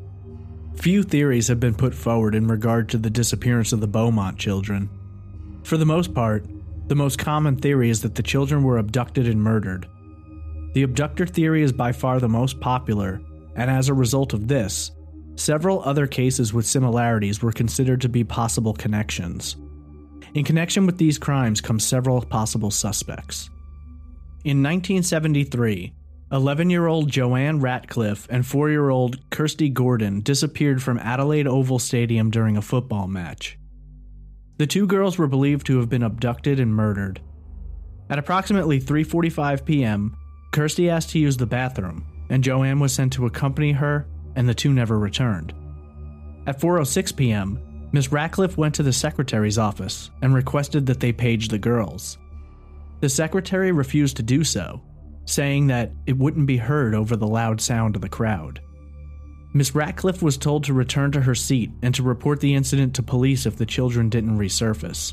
G: Few theories have been put forward in regard to the disappearance of the Beaumont children. For the most part, the most common theory is that the children were abducted and murdered. The abductor theory is by far the most popular, and as a result of this, several other cases with similarities were considered to be possible connections. In connection with these crimes come several possible suspects. In nineteen seventy-three, eleven-year-old Joanne Ratcliffe and four-year-old Kirsty Gordon disappeared from Adelaide Oval Stadium during a football match. The two girls were believed to have been abducted and murdered. At approximately three forty-five p.m., Kirsty asked to use the bathroom, and Joanne was sent to accompany her, and the two never returned. At four oh six p.m., Miss Ratcliffe went to the secretary's office and requested that they page the girls. The secretary refused to do so, saying that it wouldn't be heard over the loud sound of the crowd. Miss Ratcliffe was told to return to her seat and to report the incident to police if the children didn't resurface.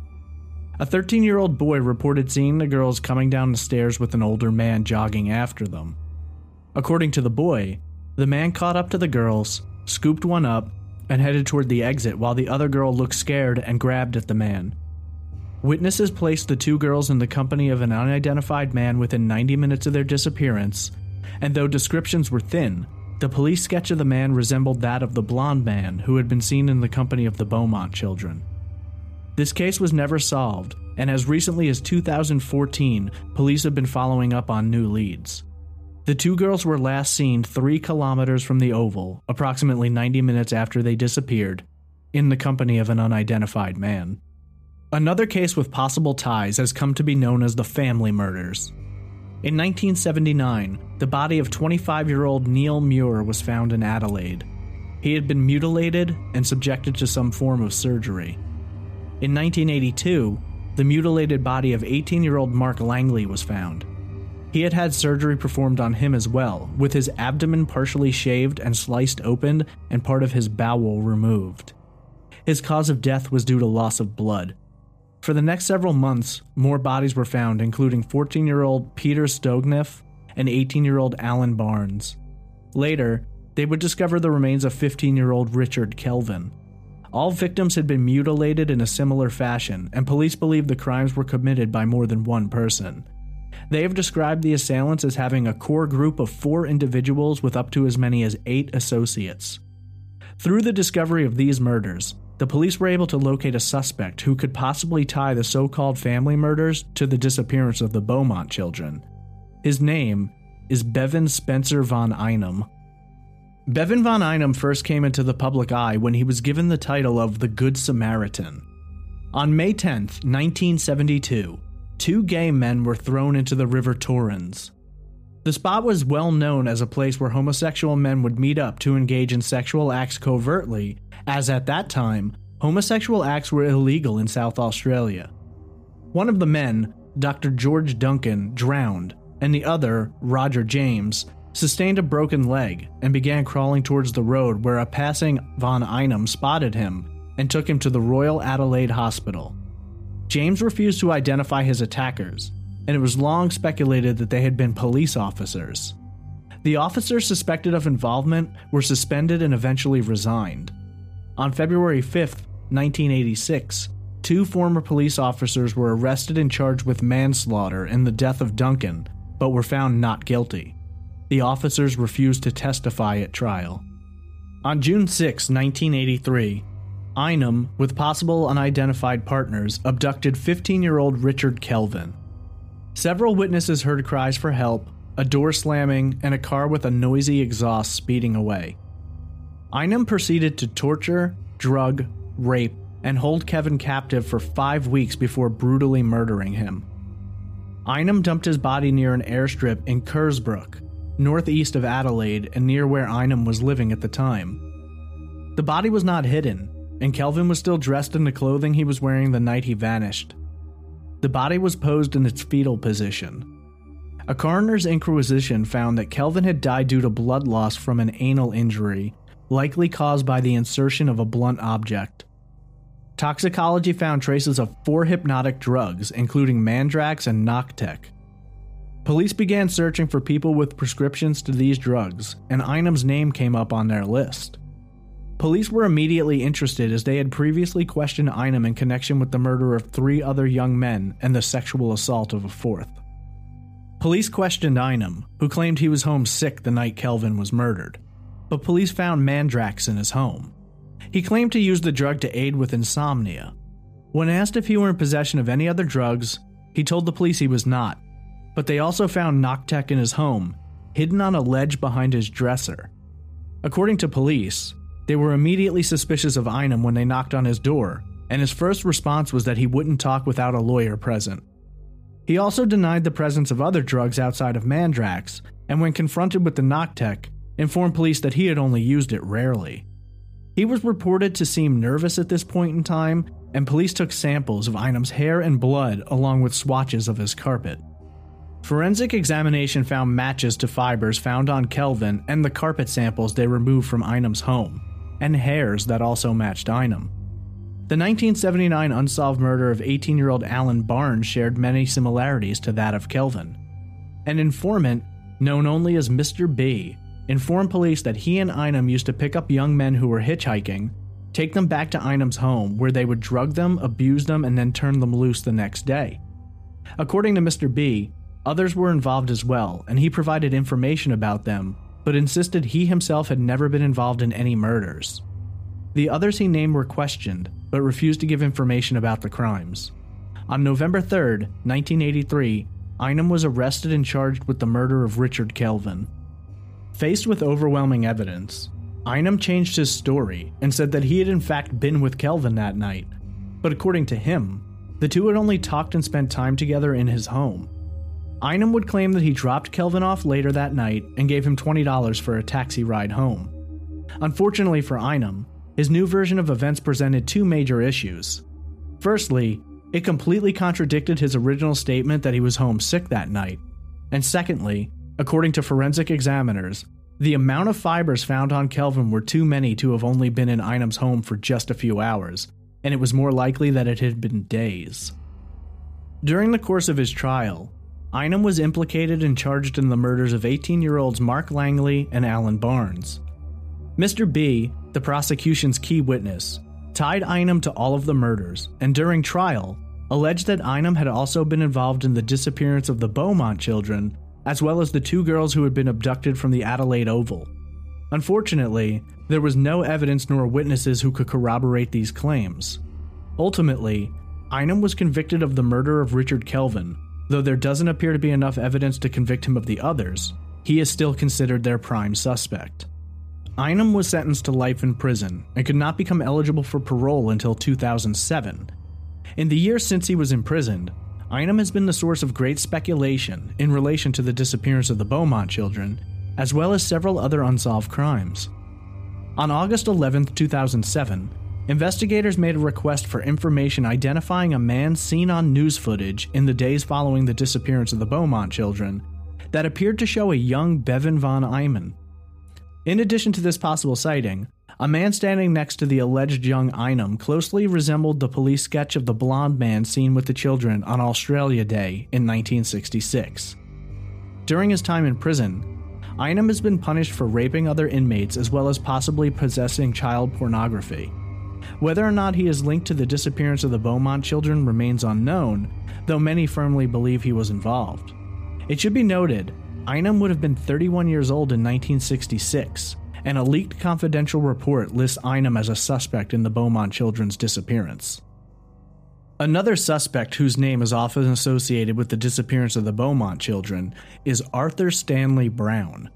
G: A thirteen-year-old boy reported seeing the girls coming down the stairs with an older man jogging after them. According to the boy, the man caught up to the girls, scooped one up, and headed toward the exit while the other girl looked scared and grabbed at the man. Witnesses placed the two girls in the company of an unidentified man within ninety minutes of their disappearance, and though descriptions were thin, the police sketch of the man resembled that of the blonde man who had been seen in the company of the Beaumont children. This case was never solved, and as recently as two thousand fourteen, police have been following up on new leads. The two girls were last seen three kilometers from the Oval, approximately ninety minutes after they disappeared, in the company of an unidentified man. Another case with possible ties has come to be known as the family murders. In nineteen seventy-nine, the body of twenty-five-year-old Neil Muir was found in Adelaide. He had been mutilated and subjected to some form of surgery. In nineteen eighty-two, the mutilated body of eighteen-year-old Mark Langley was found. He had had surgery performed on him as well, with his abdomen partially shaved and sliced open and part of his bowel removed. His cause of death was due to loss of blood. For the next several months, more bodies were found, including fourteen-year-old Peter Stogneff and eighteen-year-old Alan Barnes. Later, they would discover the remains of fifteen-year-old Richard Kelvin. All victims had been mutilated in a similar fashion, and police believe the crimes were committed by more than one person. They have described the assailants as having a core group of four individuals with up to as many as eight associates. Through the discovery of these murders, the police were able to locate a suspect who could possibly tie the so-called family murders to the disappearance of the Beaumont children. His name is Bevan Spencer von Einem. Bevan von Einem first came into the public eye when he was given the title of the Good Samaritan. On May tenth, nineteen seventy-two, two gay men were thrown into the River Torrens. The spot was well known as a place where homosexual men would meet up to engage in sexual acts covertly, as at that time, homosexual acts were illegal in South Australia. One of the men, Doctor George Duncan, drowned, and the other, Roger James, sustained a broken leg and began crawling towards the road where a passing von Einem spotted him and took him to the Royal Adelaide Hospital. James refused to identify his attackers, and it was long speculated that they had been police officers. The officers suspected of involvement were suspended and eventually resigned. On February fifth, nineteen eighty-six, two former police officers were arrested and charged with manslaughter in the death of Duncan, but were found not guilty. The officers refused to testify at trial. On June sixth, nineteen eighty-three, Einem, with possible unidentified partners, abducted fifteen-year-old Richard Kelvin. Several witnesses heard cries for help, a door slamming, and a car with a noisy exhaust speeding away. Einem proceeded to torture, drug, rape, and hold Kevin captive for five weeks before brutally murdering him. Einem dumped his body near an airstrip in Kersbrook, northeast of Adelaide and near where Einem was living at the time. The body was not hidden, and Kelvin was still dressed in the clothing he was wearing the night he vanished. The body was posed in its fetal position. A coroner's inquisition found that Kelvin had died due to blood loss from an anal injury, likely caused by the insertion of a blunt object. Toxicology found traces of four hypnotic drugs, including Mandrax and Noctec. Police began searching for people with prescriptions to these drugs, and Einem's name came up on their list. Police were immediately interested as they had previously questioned Einem in connection with the murder of three other young men and the sexual assault of a fourth. Police questioned Einem, who claimed he was home sick the night Kelvin was murdered, but police found Mandrax in his home. He claimed to use the drug to aid with insomnia. When asked if he were in possession of any other drugs, he told the police he was not, but they also found Noctec in his home, hidden on a ledge behind his dresser. According to police, they were immediately suspicious of Einem when they knocked on his door, and his first response was that he wouldn't talk without a lawyer present. He also denied the presence of other drugs outside of Mandrax, and when confronted with the Noctec, informed police that he had only used it rarely. He was reported to seem nervous at this point in time, and police took samples of Einem's hair and blood along with swatches of his carpet. Forensic examination found matches to fibers found on Kelvin and the carpet samples they removed from Einem's home, and hairs that also matched Einem. The nineteen seventy-nine unsolved murder of eighteen-year-old Alan Barnes shared many similarities to that of Kelvin. An informant, known only as Mister B, informed police that he and Einem used to pick up young men who were hitchhiking, take them back to Einem's home where they would drug them, abuse them, and then turn them loose the next day. According to Mister B, others were involved as well, and he provided information about them, but insisted he himself had never been involved in any murders. The others he named were questioned, but refused to give information about the crimes. On November third, nineteen eighty-three, Einem was arrested and charged with the murder of Richard Kelvin. Faced with overwhelming evidence, Einem changed his story and said that he had in fact been with Kelvin that night, but according to him, the two had only talked and spent time together in his home. Einem would claim that he dropped Kelvin off later that night and gave him twenty dollars for a taxi ride home. Unfortunately for Einem, his new version of events presented two major issues. Firstly, it completely contradicted his original statement that he was home sick that night, and secondly, according to forensic examiners, the amount of fibers found on Kelvin were too many to have only been in Einem's home for just a few hours, and it was more likely that it had been days. During the course of his trial, Einem was implicated and charged in the murders of eighteen-year-olds Mark Langley and Alan Barnes. Mister B, the prosecution's key witness, tied Einem to all of the murders, and during trial, alleged that Einem had also been involved in the disappearance of the Beaumont children, as well as the two girls who had been abducted from the Adelaide Oval. Unfortunately, there was no evidence nor witnesses who could corroborate these claims. Ultimately, Einem was convicted of the murder of Richard Kelvin, though there doesn't appear to be enough evidence to convict him of the others. He is still considered their prime suspect. Einem was sentenced to life in prison and could not become eligible for parole until two thousand seven. In the years since he was imprisoned, Einem has been the source of great speculation in relation to the disappearance of the Beaumont children, as well as several other unsolved crimes. On August eleventh, two thousand seven, investigators made a request for information identifying a man seen on news footage in the days following the disappearance of the Beaumont children that appeared to show a young Bevan von Eyman. In addition to this possible sighting, a man standing next to the alleged young Einem closely resembled the police sketch of the blonde man seen with the children on Australia Day in nineteen sixty-six. During his time in prison, Einem has been punished for raping other inmates as well as possibly possessing child pornography. Whether or not he is linked to the disappearance of the Beaumont children remains unknown, though many firmly believe he was involved. It should be noted, Einem would have been thirty-one years old in nineteen sixty-six, and a leaked confidential report lists Einem as a suspect in the Beaumont children's disappearance. Another suspect whose name is often associated with the disappearance of the Beaumont children is Arthur Stanley Brown.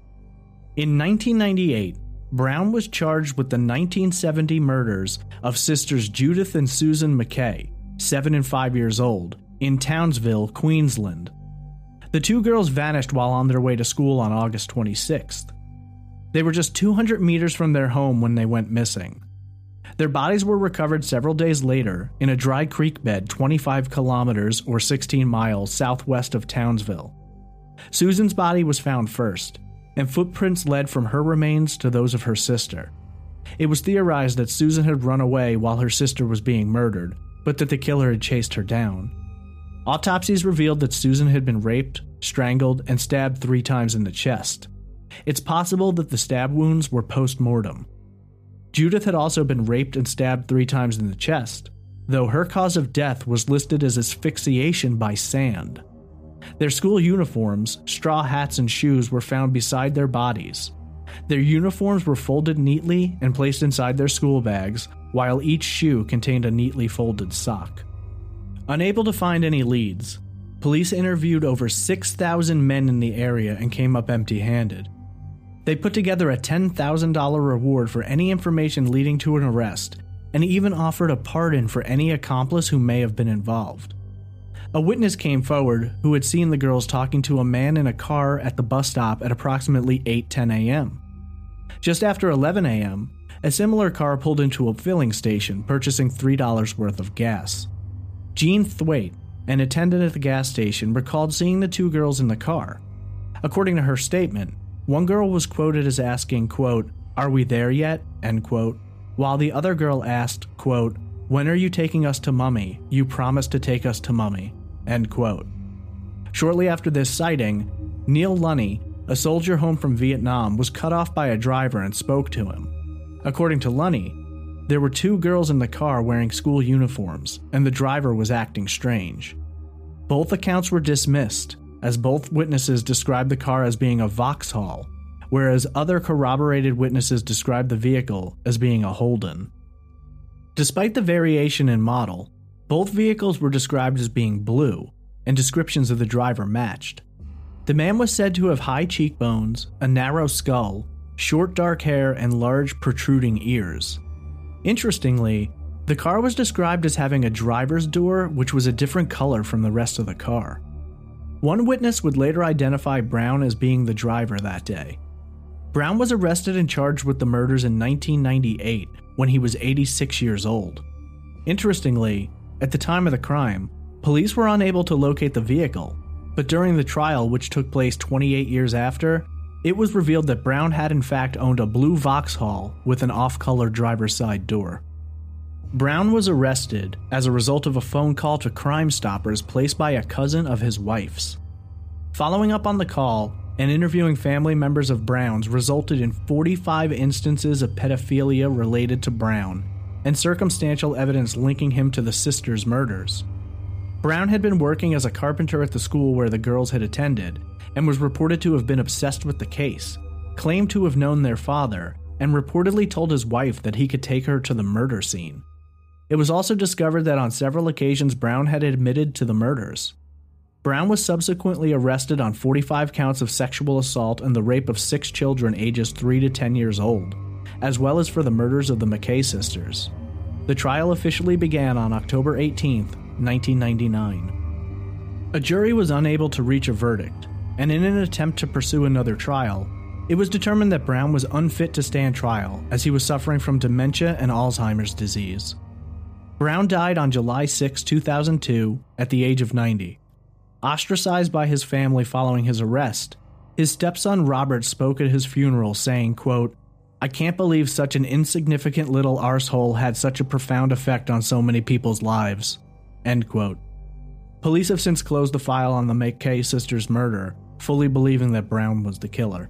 G: In nineteen ninety-eight, Brown was charged with the nineteen seventy murders of sisters Judith and Susan McKay, seven and five years old, in Townsville, Queensland. The two girls vanished while on their way to school on August twenty-sixth. They were just two hundred meters from their home when they went missing. Their bodies were recovered several days later in a dry creek bed twenty-five kilometers or sixteen miles southwest of Townsville. Susan's body was found first, and footprints led from her remains to those of her sister. It was theorized that Susan had run away while her sister was being murdered, but that the killer had chased her down. Autopsies revealed that Susan had been raped, strangled, and stabbed three times in the chest. It's possible that the stab wounds were post-mortem. Judith had also been raped and stabbed three times in the chest, though her cause of death was listed as asphyxiation by sand. Their school uniforms, straw hats, and shoes were found beside their bodies. Their uniforms were folded neatly and placed inside their school bags, while each shoe contained a neatly folded sock. Unable to find any leads, police interviewed over six thousand men in the area and came up empty-handed. They put together a ten thousand dollars reward for any information leading to an arrest, and even offered a pardon for any accomplice who may have been involved. A witness came forward who had seen the girls talking to a man in a car at the bus stop at approximately eight ten a.m. Just after eleven a.m., a similar car pulled into a filling station, purchasing three dollars worth of gas. Jean Thwaite, an attendant at the gas station, recalled seeing the two girls in the car. According to her statement, one girl was quoted as asking, quote, "Are we there yet?" end quote, while the other girl asked, quote, "When are you taking us to Mummy? You promised to take us to Mummy," end quote. Shortly after this sighting, Neil Lunny, a soldier home from Vietnam, was cut off by a driver and spoke to him. According to Lunny, there were two girls in the car wearing school uniforms, and the driver was acting strange. Both accounts were dismissed, as both witnesses described the car as being a Vauxhall, whereas other corroborated witnesses described the vehicle as being a Holden. Despite the variation in model, both vehicles were described as being blue, and descriptions of the driver matched. The man was said to have high cheekbones, a narrow skull, short dark hair, and large protruding ears. Interestingly, the car was described as having a driver's door which was a different color from the rest of the car. One witness would later identify Brown as being the driver that day. Brown was arrested and charged with the murders in nineteen ninety-eight when he was eighty-six years old. Interestingly, at the time of the crime, police were unable to locate the vehicle, but during the trial, which took place twenty-eight years after, it was revealed that Brown had in fact owned a blue Vauxhall with an off-color driver's side door. Brown was arrested as a result of a phone call to Crime Stoppers placed by a cousin of his wife's. Following up on the call and interviewing family members of Brown's resulted in forty-five instances of pedophilia related to Brown, and circumstantial evidence linking him to the sisters' murders. Brown had been working as a carpenter at the school where the girls had attended, and was reported to have been obsessed with the case, claimed to have known their father, and reportedly told his wife that he could take her to the murder scene. It was also discovered that on several occasions Brown had admitted to the murders. Brown was subsequently arrested on forty-five counts of sexual assault and the rape of six children ages three to ten years old, as well as for the murders of the McKay sisters. The trial officially began on October eighteenth, nineteen ninety-nine. A jury was unable to reach a verdict, and in an attempt to pursue another trial, it was determined that Brown was unfit to stand trial as he was suffering from dementia and Alzheimer's disease. Brown died on July sixth, two thousand two, at the age of ninety. Ostracized by his family following his arrest, his stepson Robert spoke at his funeral saying, quote, "I can't believe such an insignificant little arsehole had such a profound effect on so many people's lives." End quote. Police have since closed the file on the McKay sisters' murder, fully believing that Brown was the killer.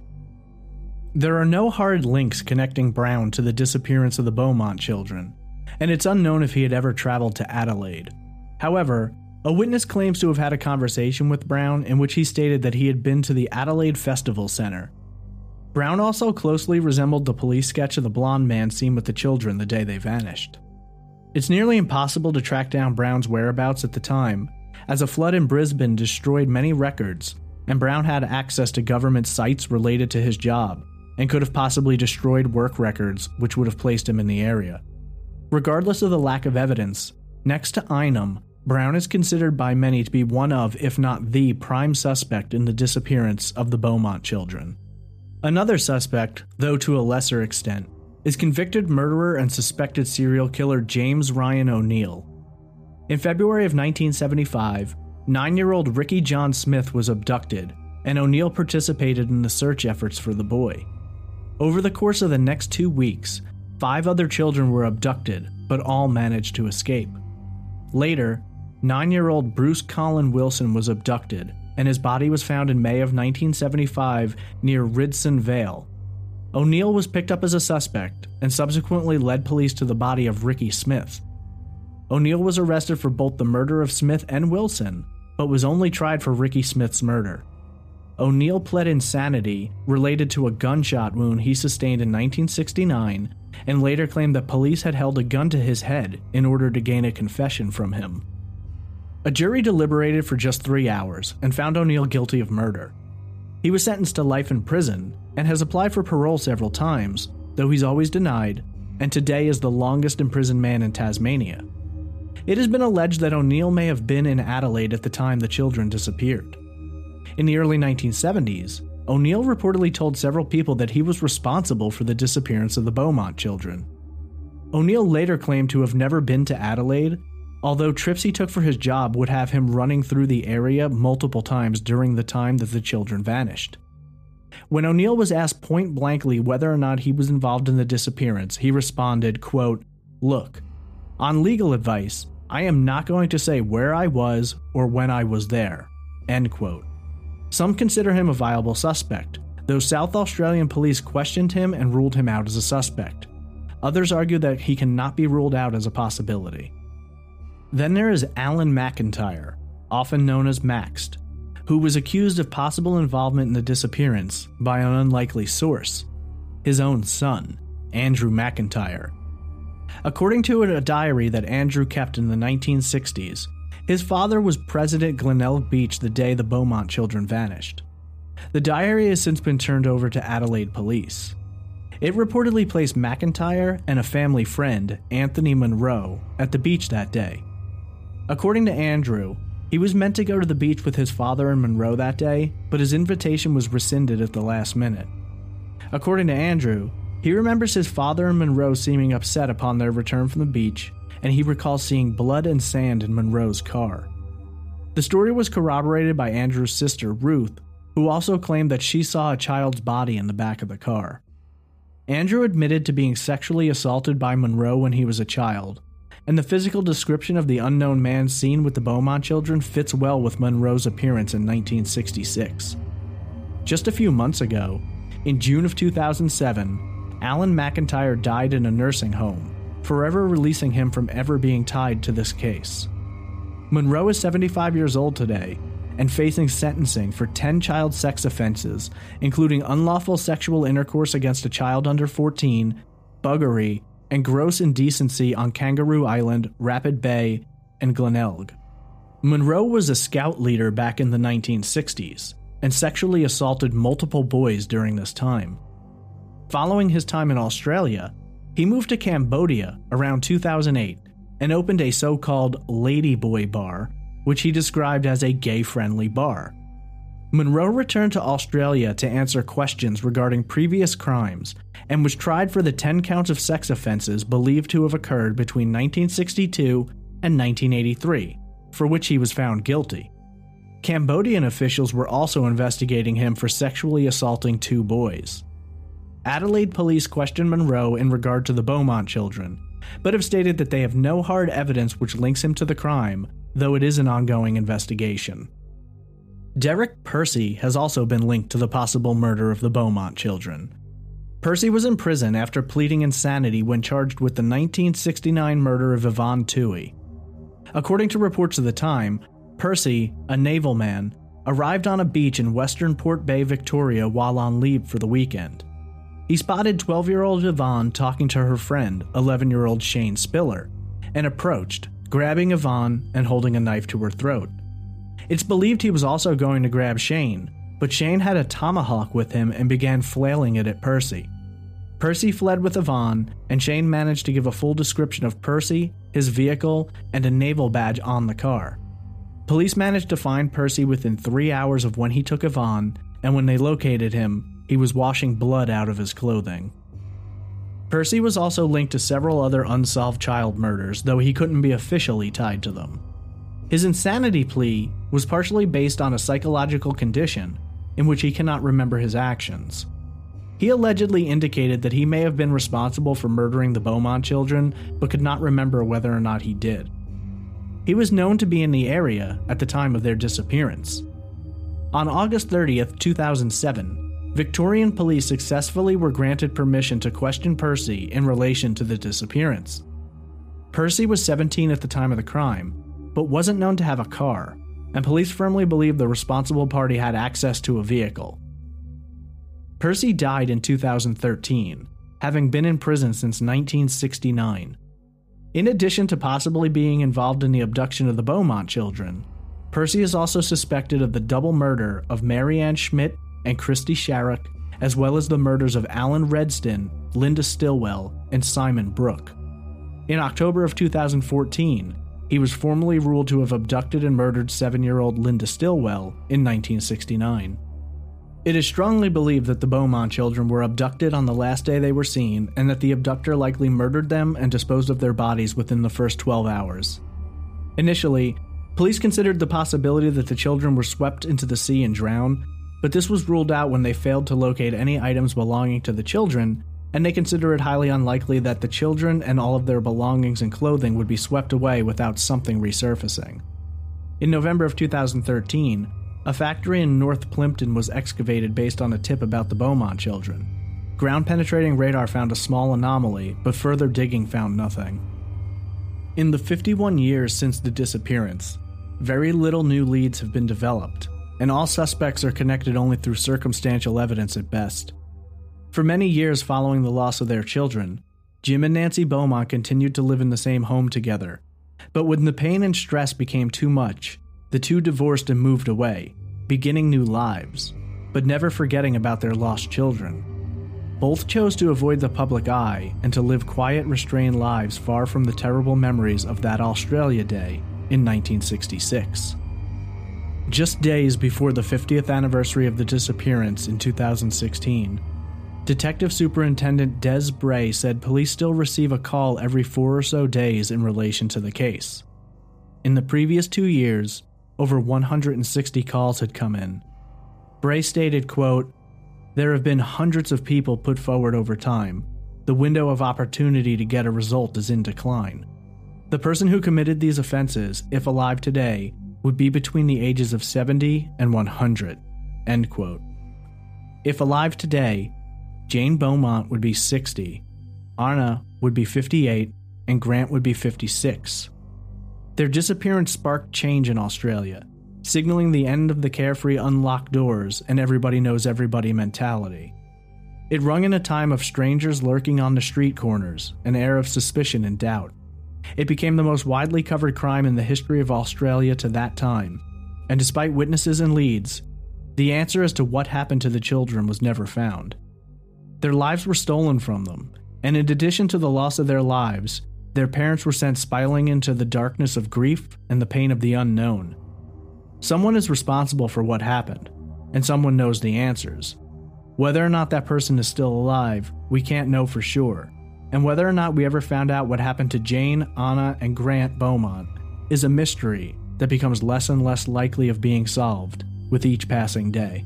G: There are no hard links connecting Brown to the disappearance of the Beaumont children, and it's unknown if he had ever traveled to Adelaide. However, a witness claims to have had a conversation with Brown in which he stated that he had been to the Adelaide Festival Center. Brown also closely resembled the police sketch of the blonde man seen with the children the day they vanished. It's nearly impossible to track down Brown's whereabouts at the time, as a flood in Brisbane destroyed many records, and Brown had access to government sites related to his job, and could have possibly destroyed work records which would have placed him in the area. Regardless of the lack of evidence, next to Einem, Brown is considered by many to be one of, if not the, prime suspect in the disappearance of the Beaumont children. Another suspect, though to a lesser extent, is convicted murderer and suspected serial killer James Ryan O'Neill. In February of nineteen seventy-five, nine-year-old Ricky John Smith was abducted, and O'Neill participated in the search efforts for the boy. Over the course of the next two weeks, five other children were abducted, but all managed to escape. Later, nine-year-old Bruce Colin Wilson was abducted, and his body was found in May of nineteen seventy-five near Ridson Vale. O'Neill was picked up as a suspect, and subsequently led police to the body of Ricky Smith. O'Neill was arrested for both the murder of Smith and Wilson, but was only tried for Ricky Smith's murder. O'Neill pled insanity related to a gunshot wound he sustained in nineteen sixty-nine, and later claimed that police had held a gun to his head in order to gain a confession from him. A jury deliberated for just three hours and found O'Neill guilty of murder. He was sentenced to life in prison and has applied for parole several times, though he's always denied, and today is the longest imprisoned man in Tasmania. It has been alleged that O'Neill may have been in Adelaide at the time the children disappeared. In the early nineteen seventies, O'Neill reportedly told several people that he was responsible for the disappearance of the Beaumont children. O'Neill later claimed to have never been to Adelaide, although trips he took for his job would have him running through the area multiple times during the time that the children vanished. When O'Neill was asked point-blankly whether or not he was involved in the disappearance, he responded, quote, "Look, on legal advice, I am not going to say where I was or when I was there," end quote. Some consider him a viable suspect, though South Australian police questioned him and ruled him out as a suspect. Others argue that he cannot be ruled out as a possibility. Then there is Alan McIntyre, often known as Maxed, who was accused of possible involvement in the disappearance by an unlikely source, his own son, Andrew McIntyre. According to a diary that Andrew kept in the nineteen sixties, his father was President Glenelg Beach the day the Beaumont children vanished. The diary has since been turned over to Adelaide police. It reportedly placed McIntyre and a family friend, Anthony Monroe, at the beach that day. According to Andrew, he was meant to go to the beach with his father and Monroe that day, but his invitation was rescinded at the last minute. According to Andrew, he remembers his father and Monroe seeming upset upon their return from the beach, and he recalls seeing blood and sand in Monroe's car. The story was corroborated by Andrew's sister, Ruth, who also claimed that she saw a child's body in the back of the car. Andrew admitted to being sexually assaulted by Monroe when he was a child, and the physical description of the unknown man seen with the Beaumont children fits well with Monroe's appearance in nineteen sixty-six. Just a few months ago, in June of two thousand seven, Alan McIntyre died in a nursing home, forever releasing him from ever being tied to this case. Monroe is seventy-five years old today, and facing sentencing for ten child sex offenses, including unlawful sexual intercourse against a child under fourteen, buggery, and gross indecency on Kangaroo Island, Rapid Bay, and Glenelg. Monroe was a scout leader back in the nineteen sixties, and sexually assaulted multiple boys during this time. Following his time in Australia, he moved to Cambodia around two thousand eight and opened a so-called ladyboy bar, which he described as a gay-friendly bar. Monroe returned to Australia to answer questions regarding previous crimes and was tried for the ten counts of sex offenses believed to have occurred between nineteen sixty-two and nineteen eighty-three, for which he was found guilty. Cambodian officials were also investigating him for sexually assaulting two boys. Adelaide police questioned Monroe in regard to the Beaumont children, but have stated that they have no hard evidence which links him to the crime, though it is an ongoing investigation. Derek Percy has also been linked to the possible murder of the Beaumont children. Percy was in prison after pleading insanity when charged with the nineteen sixty-nine murder of Yvonne Toohey. According to reports of the time, Percy, a naval man, arrived on a beach in western Port Bay, Victoria while on leave for the weekend. He spotted twelve-year-old Yvonne talking to her friend, eleven-year-old Shane Spiller, and approached, grabbing Yvonne and holding a knife to her throat. It's believed he was also going to grab Shane, but Shane had a tomahawk with him and began flailing it at Percy. Percy fled with Yvonne, and Shane managed to give a full description of Percy, his vehicle, and a naval badge on the car. Police managed to find Percy within three hours of when he took Yvonne, and when they located him, he was washing blood out of his clothing. Percy was also linked to several other unsolved child murders, though he couldn't be officially tied to them. His insanity plea was partially based on a psychological condition in which he cannot remember his actions. He allegedly indicated that he may have been responsible for murdering the Beaumont children, but could not remember whether or not he did. He was known to be in the area at the time of their disappearance. On August thirtieth, two thousand seven, Victorian police successfully were granted permission to question Percy in relation to the disappearance. Percy was seventeen at the time of the crime, but wasn't known to have a car, and police firmly believed the responsible party had access to a vehicle. Percy died in two thousand thirteen, having been in prison since nineteen sixty-nine. In addition to possibly being involved in the abduction of the Beaumont children, Percy is also suspected of the double murder of Marianne Schmidt and Christy Sharrock, as well as the murders of Alan Redston, Linda Stillwell, and Simon Brooke. In October of two thousand fourteen, he was formally ruled to have abducted and murdered seven-year-old Linda Stillwell in nineteen sixty-nine. It is strongly believed that the Beaumont children were abducted on the last day they were seen, and that the abductor likely murdered them and disposed of their bodies within the first twelve hours. Initially, police considered the possibility that the children were swept into the sea and drowned, but this was ruled out when they failed to locate any items belonging to the children, and they consider it highly unlikely that the children and all of their belongings and clothing would be swept away without something resurfacing. In November of two thousand thirteen, a factory in North Plimpton was excavated based on a tip about the Beaumont children. Ground-penetrating radar found a small anomaly, but further digging found nothing. In the fifty-one years since the disappearance, very little new leads have been developed, and all suspects are connected only through circumstantial evidence at best. For many years following the loss of their children, Jim and Nancy Beaumont continued to live in the same home together, but when the pain and stress became too much, the two divorced and moved away, beginning new lives, but never forgetting about their lost children. Both chose to avoid the public eye and to live quiet, restrained lives far from the terrible memories of that Australia Day in nineteen sixty-six. Just days before the fiftieth anniversary of the disappearance in two thousand sixteen, Detective Superintendent Des Bray said police still receive a call every four or so days in relation to the case. In the previous two years, over one hundred sixty calls had come in. Bray stated, quote, "There have been hundreds of people put forward over time. The window of opportunity to get a result is in decline. The person who committed these offenses, if alive today, would be between the ages of seventy and one hundred, end quote. If alive today, Jane Beaumont would be sixty, Anna would be fifty-eight, and Grant would be fifty-six. Their disappearance sparked change in Australia, signaling the end of the carefree unlocked doors and everybody knows everybody mentality. It rung in a time of strangers lurking on the street corners, an air of suspicion and doubt. It became the most widely covered crime in the history of Australia to that time, and despite witnesses and leads, the answer as to what happened to the children was never found. Their lives were stolen from them, and in addition to the loss of their lives, their parents were sent spiraling into the darkness of grief and the pain of the unknown. Someone is responsible for what happened, and someone knows the answers. Whether or not that person is still alive, we can't know for sure, and whether or not we ever found out what happened to Jane, Anna, and Grant Beaumont is a mystery that becomes less and less likely of being solved with each passing day.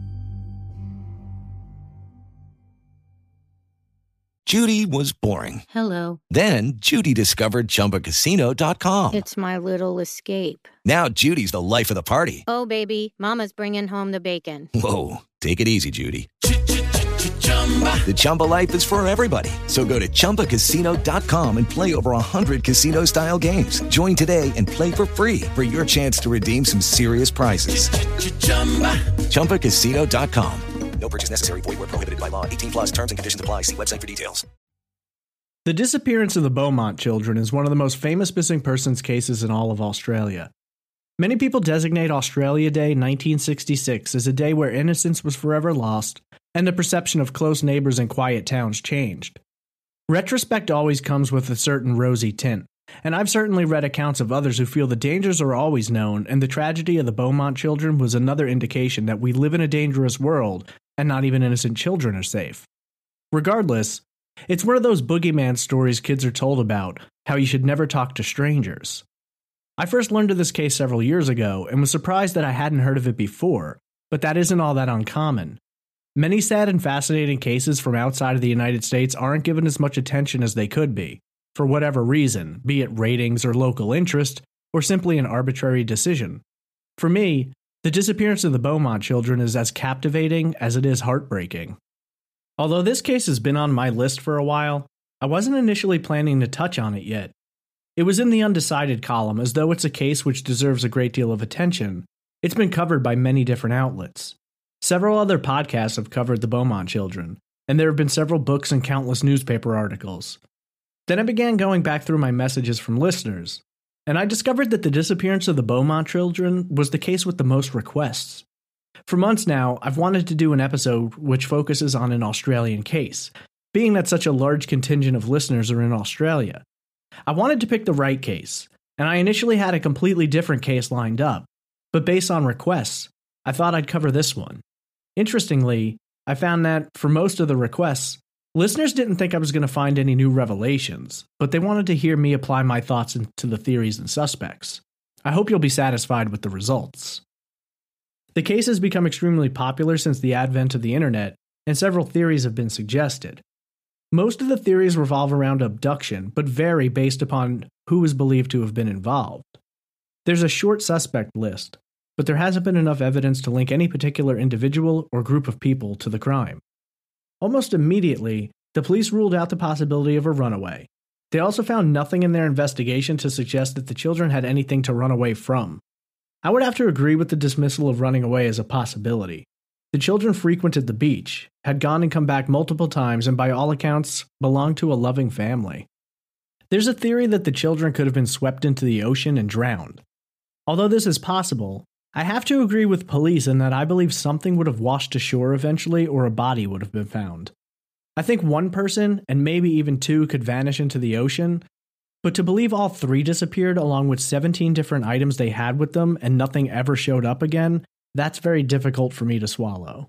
J: Judy was boring.
K: Hello.
J: Then Judy discovered Chumba Casino dot com.
K: It's my little escape.
J: Now Judy's the life of the party.
K: Oh, baby, mama's bringing home the bacon.
J: Whoa, take it easy, Judy. The Chumba life is for everybody. So go to Chumba Casino dot com and play over one hundred casino-style games. Join today and play for free for your chance to redeem some serious prizes. Chumba Casino dot com.
B: No purchase necessary. Void where prohibited by law. eighteen plus terms and conditions apply. See website for details.
G: The disappearance of the Beaumont children is one of the most famous missing persons cases in all of Australia. Many people designate Australia Day nineteen sixty-six as a day where innocence was forever lost and the perception of close neighbors and quiet towns changed. Retrospect always comes with a certain rosy tint, and I've certainly read accounts of others who feel the dangers are always known, and the tragedy of the Beaumont children was another indication that we live in a dangerous world and not even innocent children are safe. Regardless, it's one of those boogeyman stories kids are told about, how you should never talk to strangers. I first learned of this case several years ago and was surprised that I hadn't heard of it before, but that isn't all that uncommon. Many sad and fascinating cases from outside of the United States aren't given as much attention as they could be, for whatever reason, be it ratings or local interest, or simply an arbitrary decision. For me, the disappearance of the Beaumont children is as captivating as it is heartbreaking. Although this case has been on my list for a while, I wasn't initially planning to touch on it yet. It was in the undecided column, as though it's a case which deserves a great deal of attention. It's been covered by many different outlets. Several other podcasts have covered the Beaumont children, and there have been several books and countless newspaper articles. Then I began going back through my messages from listeners, and I discovered that the disappearance of the Beaumont children was the case with the most requests. For months now, I've wanted to do an episode which focuses on an Australian case, being that such a large contingent of listeners are in Australia. I wanted to pick the right case, and I initially had a completely different case lined up, but based on requests, I thought I'd cover this one. Interestingly, I found that, for most of the requests, listeners didn't think I was going to find any new revelations, but they wanted to hear me apply my thoughts into the theories and suspects. I hope you'll be satisfied with the results. The case has become extremely popular since the advent of the internet, and several theories have been suggested. Most of the theories revolve around abduction, but vary based upon who is believed to have been involved. There's a short suspect list, but there hasn't been enough evidence to link any particular individual or group of people to the crime. Almost immediately, the police ruled out the possibility of a runaway. They also found nothing in their investigation to suggest that the children had anything to run away from. I would have to agree with the dismissal of running away as a possibility. The children frequented the beach, had gone and come back multiple times, and by all accounts, belonged to a loving family. There's a theory that the children could have been swept into the ocean and drowned. Although this is possible, I have to agree with police in that I believe something would have washed ashore eventually, or a body would have been found. I think one person, and maybe even two, could vanish into the ocean, but to believe all three disappeared along with seventeen different items they had with them and nothing ever showed up again, that's very difficult for me to swallow.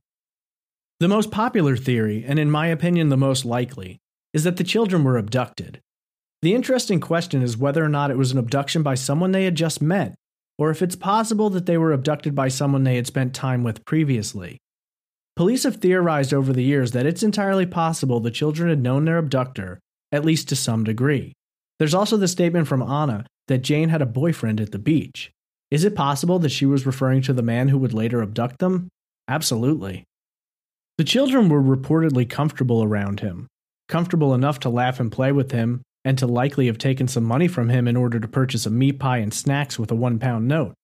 G: The most popular theory, and in my opinion the most likely, is that the children were abducted. The interesting question is whether or not it was an abduction by someone they had just met, or if it's possible that they were abducted by someone they had spent time with previously. Police have theorized over the years that it's entirely possible the children had known their abductor, at least to some degree. There's also the statement from Anna that Jane had a boyfriend at the beach. Is it possible that she was referring to the man who would later abduct them? Absolutely. The children were reportedly comfortable around him, comfortable enough to laugh and play with him, and to likely have taken some money from him in order to purchase a meat pie and snacks with a one-pound note.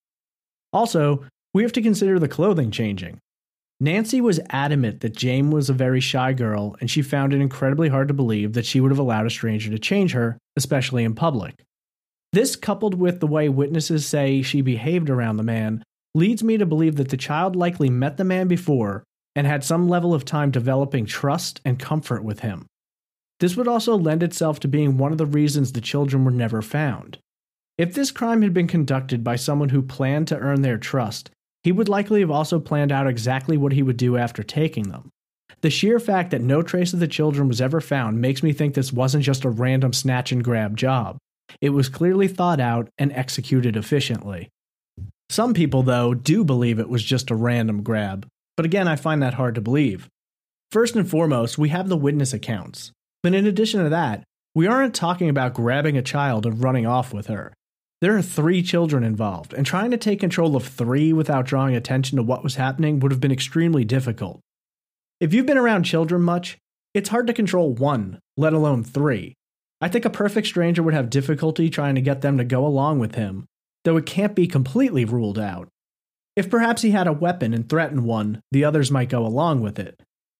G: Also, we have to consider the clothing changing. Nancy was adamant that Jane was a very shy girl, and she found it incredibly hard to believe that she would have allowed a stranger to change her, especially in public. This, coupled with the way witnesses say she behaved around the man, leads me to believe that the child likely met the man before and had some level of time developing trust and comfort with him. This would also lend itself to being one of the reasons the children were never found. If this crime had been conducted by someone who planned to earn their trust, he would likely have also planned out exactly what he would do after taking them. The sheer fact that no trace of the children was ever found makes me think this wasn't just a random snatch and grab job. It was clearly thought out and executed efficiently. Some people, though, do believe it was just a random grab, but again, I find that hard to believe. First and foremost, we have the witness accounts, but in addition to that, we aren't talking about grabbing a child and running off with her. There are three children involved, and trying to take control of three without drawing attention to what was happening would have been extremely difficult. If you've been around children much, it's hard to control one, let alone three. I think a perfect stranger would have difficulty trying to get them to go along with him, though it can't be completely ruled out. If perhaps he had a weapon and threatened one, the others might go along with it.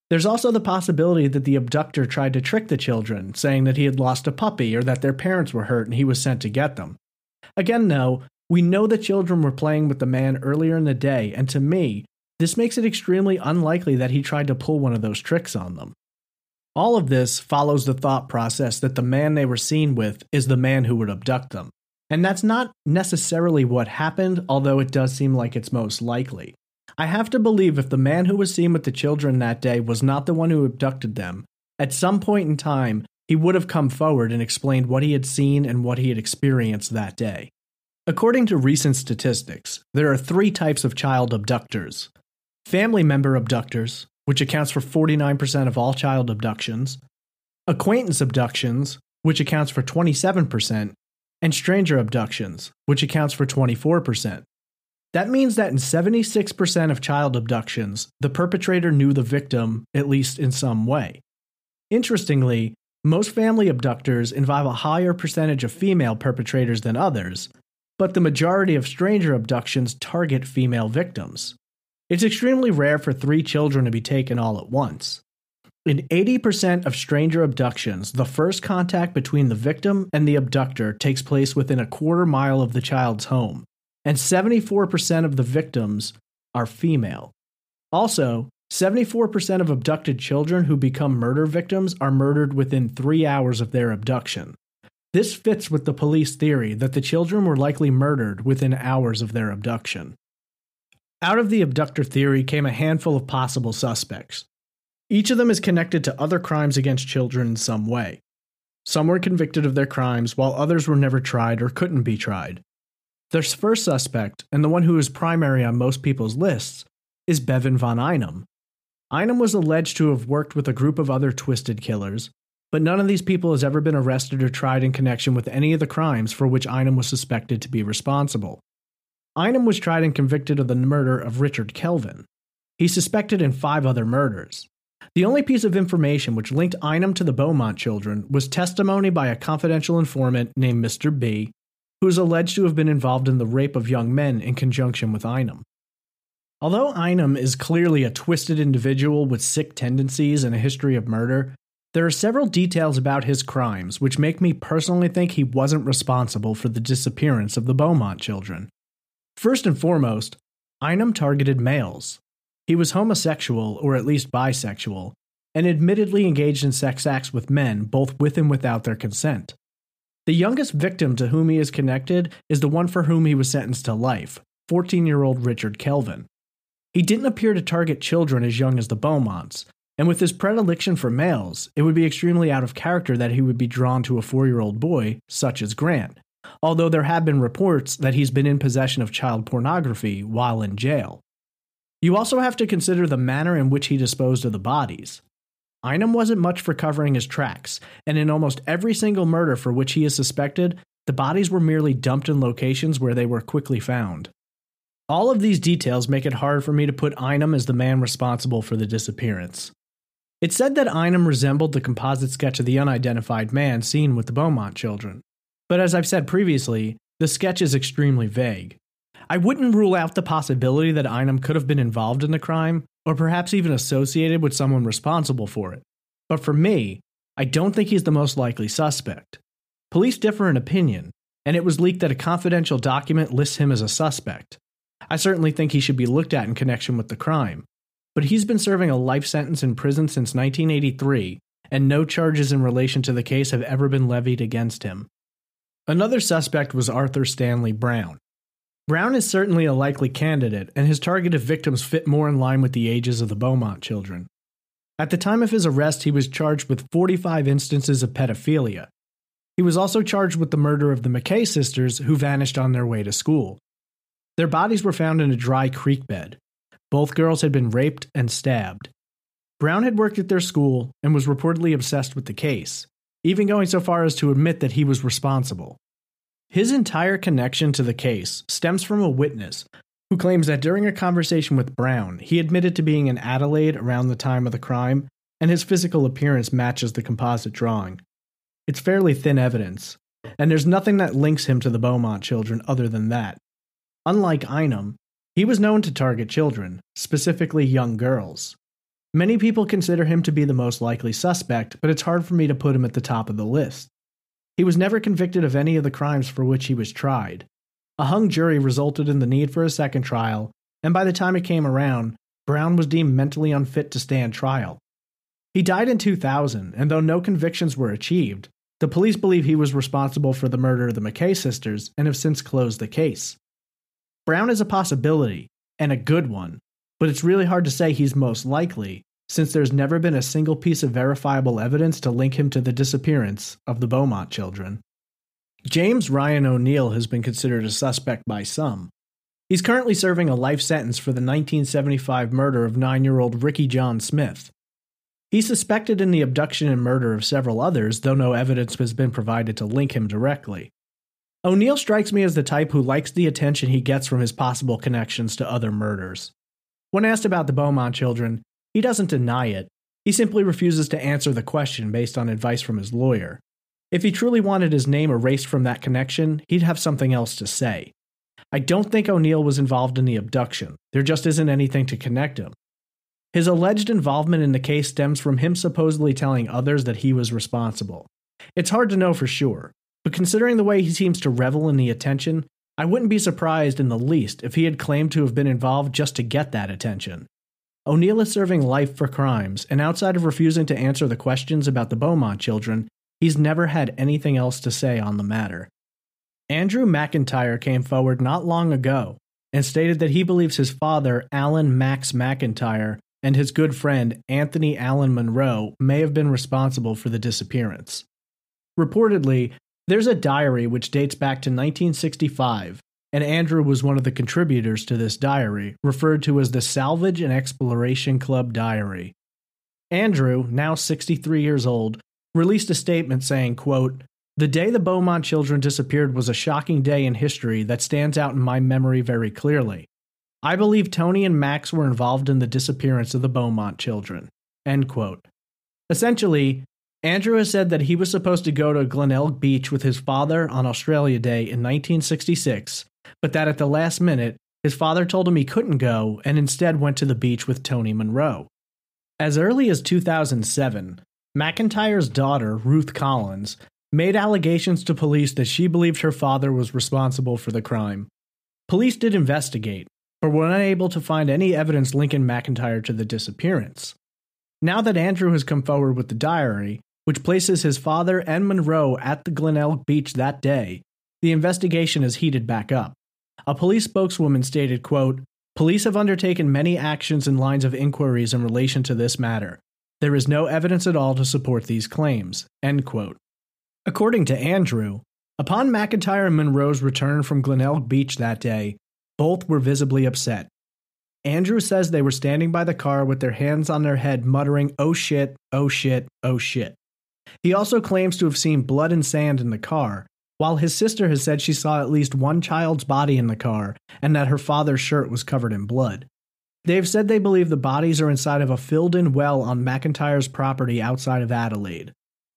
G: There's also the possibility that the abductor tried to trick the children, saying that he had lost a puppy or that their parents were hurt and he was sent to get them. Again, though, we know the children were playing with the man earlier in the day, and to me, this makes it extremely unlikely that he tried to pull one of those tricks on them. All of this follows the thought process that the man they were seen with is the man who would abduct them. And that's not necessarily what happened, although it does seem like it's most likely. I have to believe if the man who was seen with the children that day was not the one who abducted them, at some point in time, he would have come forward and explained what he had seen and what he had experienced that day. According to recent statistics, there are three types of child abductors. Family member abductors, which accounts for forty-nine percent of all child abductions, acquaintance abductions, which accounts for twenty-seven percent, and stranger abductions, which accounts for twenty-four percent. That means that in seventy-six percent of child abductions, the perpetrator knew the victim, at least in some way. Interestingly, most family abductors involve a higher percentage of female perpetrators than others, but the majority of stranger abductions target female victims. It's extremely rare for three children to be taken all at once. In eighty percent of stranger abductions, the first contact between the victim and the abductor takes place within a quarter mile of the child's home, and seventy-four percent of the victims are female. Also, seventy-four percent of abducted children who become murder victims are murdered within three hours of their abduction. This fits with the police theory that the children were likely murdered within hours of their abduction. Out of the abductor theory came a handful of possible suspects. Each of them is connected to other crimes against children in some way. Some were convicted of their crimes, while others were never tried or couldn't be tried. The first suspect, and the one who is primary on most people's lists, is Bevan von Einem. Einem was alleged to have worked with a group of other twisted killers, but none of these people has ever been arrested or tried in connection with any of the crimes for which Einem was suspected to be responsible. Einem was tried and convicted of the murder of Richard Kelvin. He's suspected in five other murders. The only piece of information which linked Einem to the Beaumont children was testimony by a confidential informant named Mister B, who is alleged to have been involved in the rape of young men in conjunction with Einem. Although Einem is clearly a twisted individual with sick tendencies and a history of murder, there are several details about his crimes which make me personally think he wasn't responsible for the disappearance of the Beaumont children. First and foremost, Einem targeted males. He was homosexual, or at least bisexual, and admittedly engaged in sex acts with men, both with and without their consent. The youngest victim to whom he is connected is the one for whom he was sentenced to life, fourteen-year-old Richard Kelvin. He didn't appear to target children as young as the Beaumonts, and with his predilection for males, it would be extremely out of character that he would be drawn to a four-year-old boy, such as Grant, although there have been reports that he's been in possession of child pornography while in jail. You also have to consider the manner in which he disposed of the bodies. Einem wasn't much for covering his tracks, and in almost every single murder for which he is suspected, the bodies were merely dumped in locations where they were quickly found. All of these details make it hard for me to put Einem as the man responsible for the disappearance. It's said that Einem resembled the composite sketch of the unidentified man seen with the Beaumont children, but as I've said previously, the sketch is extremely vague. I wouldn't rule out the possibility that Einem could have been involved in the crime, or perhaps even associated with someone responsible for it. But for me, I don't think he's the most likely suspect. Police differ in opinion, and it was leaked that a confidential document lists him as a suspect. I certainly think he should be looked at in connection with the crime, but he's been serving a life sentence in prison since nineteen eighty-three, and no charges in relation to the case have ever been levied against him. Another suspect was Arthur Stanley Brown. Brown is certainly a likely candidate, and his targeted victims fit more in line with the ages of the Beaumont children. At the time of his arrest, he was charged with forty-five instances of pedophilia. He was also charged with the murder of the McKay sisters, who vanished on their way to school. Their bodies were found in a dry creek bed. Both girls had been raped and stabbed. Brown had worked at their school and was reportedly obsessed with the case, even going so far as to admit that he was responsible. His entire connection to the case stems from a witness who claims that during a conversation with Brown, he admitted to being in Adelaide around the time of the crime, and his physical appearance matches the composite drawing. It's fairly thin evidence, and there's nothing that links him to the Beaumont children other than that. Unlike Einem, he was known to target children, specifically young girls. Many people consider him to be the most likely suspect, but it's hard for me to put him at the top of the list. He was never convicted of any of the crimes for which he was tried. A hung jury resulted in the need for a second trial, and by the time it came around, Brown was deemed mentally unfit to stand trial. He died in two thousand, and though no convictions were achieved, the police believe he was responsible for the murder of the McKay sisters and have since closed the case. Brown is a possibility, and a good one, but it's really hard to say he's most likely, since there's never been a single piece of verifiable evidence to link him to the disappearance of the Beaumont children. James Ryan O'Neal has been considered a suspect by some. He's currently serving a life sentence for the nineteen seventy-five murder of nine-year-old Ricky John Smith. He's suspected in the abduction and murder of several others, though no evidence has been provided to link him directly. O'Neal strikes me as the type who likes the attention he gets from his possible connections to other murders. When asked about the Beaumont children, he doesn't deny it. He simply refuses to answer the question based on advice from his lawyer. If he truly wanted his name erased from that connection, he'd have something else to say. I don't think O'Neal was involved in the abduction. There just isn't anything to connect him. His alleged involvement in the case stems from him supposedly telling others that he was responsible. It's hard to know for sure, but considering the way he seems to revel in the attention, I wouldn't be surprised in the least if he had claimed to have been involved just to get that attention. O'Neal is serving life for crimes, and outside of refusing to answer the questions about the Beaumont children, he's never had anything else to say on the matter. Andrew McIntyre came forward not long ago and stated that he believes his father, Alan Max McIntyre, and his good friend, Anthony Allen Monroe, may have been responsible for the disappearance. Reportedly, there's a diary which dates back to nineteen sixty-five, and Andrew was one of the contributors to this diary, referred to as the Salvage and Exploration Club Diary. Andrew, now sixty-three years old, released a statement saying, quote, "The day the Beaumont children disappeared was a shocking day in history that stands out in my memory very clearly. I believe Tony and Max were involved in the disappearance of the Beaumont children." End quote. Essentially, Andrew has said that he was supposed to go to Glenelg Beach with his father on Australia Day in nineteen sixty-six, but that at the last minute, his father told him he couldn't go and instead went to the beach with Tony Monroe. As early as two thousand seven, McIntyre's daughter, Ruth Collins, made allegations to police that she believed her father was responsible for the crime. Police did investigate, but were unable to find any evidence linking McIntyre to the disappearance. Now that Andrew has come forward with the diary, which places his father and Monroe at the Glenelg Beach that day, the investigation is heated back up. A police spokeswoman stated, quote, "Police have undertaken many actions and lines of inquiries in relation to this matter. There is no evidence at all to support these claims." End quote. According to Andrew, upon McIntyre and Monroe's return from Glenelg Beach that day, both were visibly upset. Andrew says they were standing by the car with their hands on their head muttering, "Oh shit, oh shit, oh shit." He also claims to have seen blood and sand in the car, while his sister has said she saw at least one child's body in the car and that her father's shirt was covered in blood. They've said they believe the bodies are inside of a filled-in well on McIntyre's property outside of Adelaide.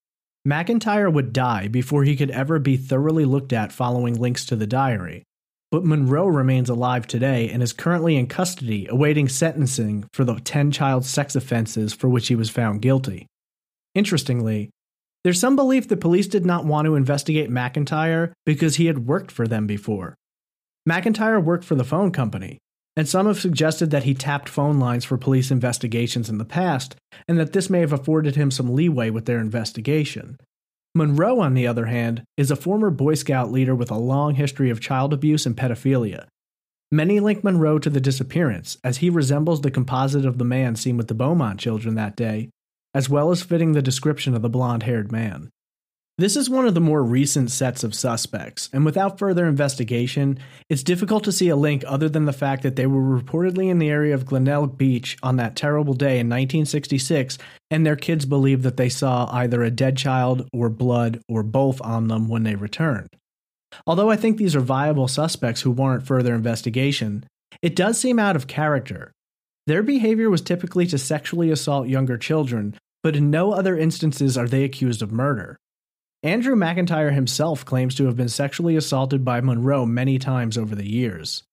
G: McIntyre would die before he could ever be thoroughly looked at following links to the diary, but Monroe remains alive today and is currently in custody awaiting sentencing for the ten child sex offenses for which he was found guilty. Interestingly, there's some belief the police did not want to investigate McIntyre because he had worked for them before. McIntyre worked for the phone company, and some have suggested that he tapped phone lines for police investigations in the past, and that this may have afforded him some leeway with their investigation. Monroe, on the other hand, is a former Boy Scout leader with a long history of child abuse and pedophilia. Many link Monroe to the disappearance, as he resembles the composite of the man seen with the Beaumont children that day, as well as fitting the description of the blonde-haired man. This is one of the more recent sets of suspects, and without further investigation, it's difficult to see a link other than the fact that they were reportedly in the area of Glenelg Beach on that terrible day in nineteen sixty-six, and their kids believed that they saw either a dead child or blood or both on them when they returned. Although I think these are viable suspects who warrant further investigation, it does seem out of character. Their behavior was typically to sexually assault younger children, but in no other instances are they accused of murder. Andrew McIntyre himself claims to have been sexually assaulted by Monroe many times over the years.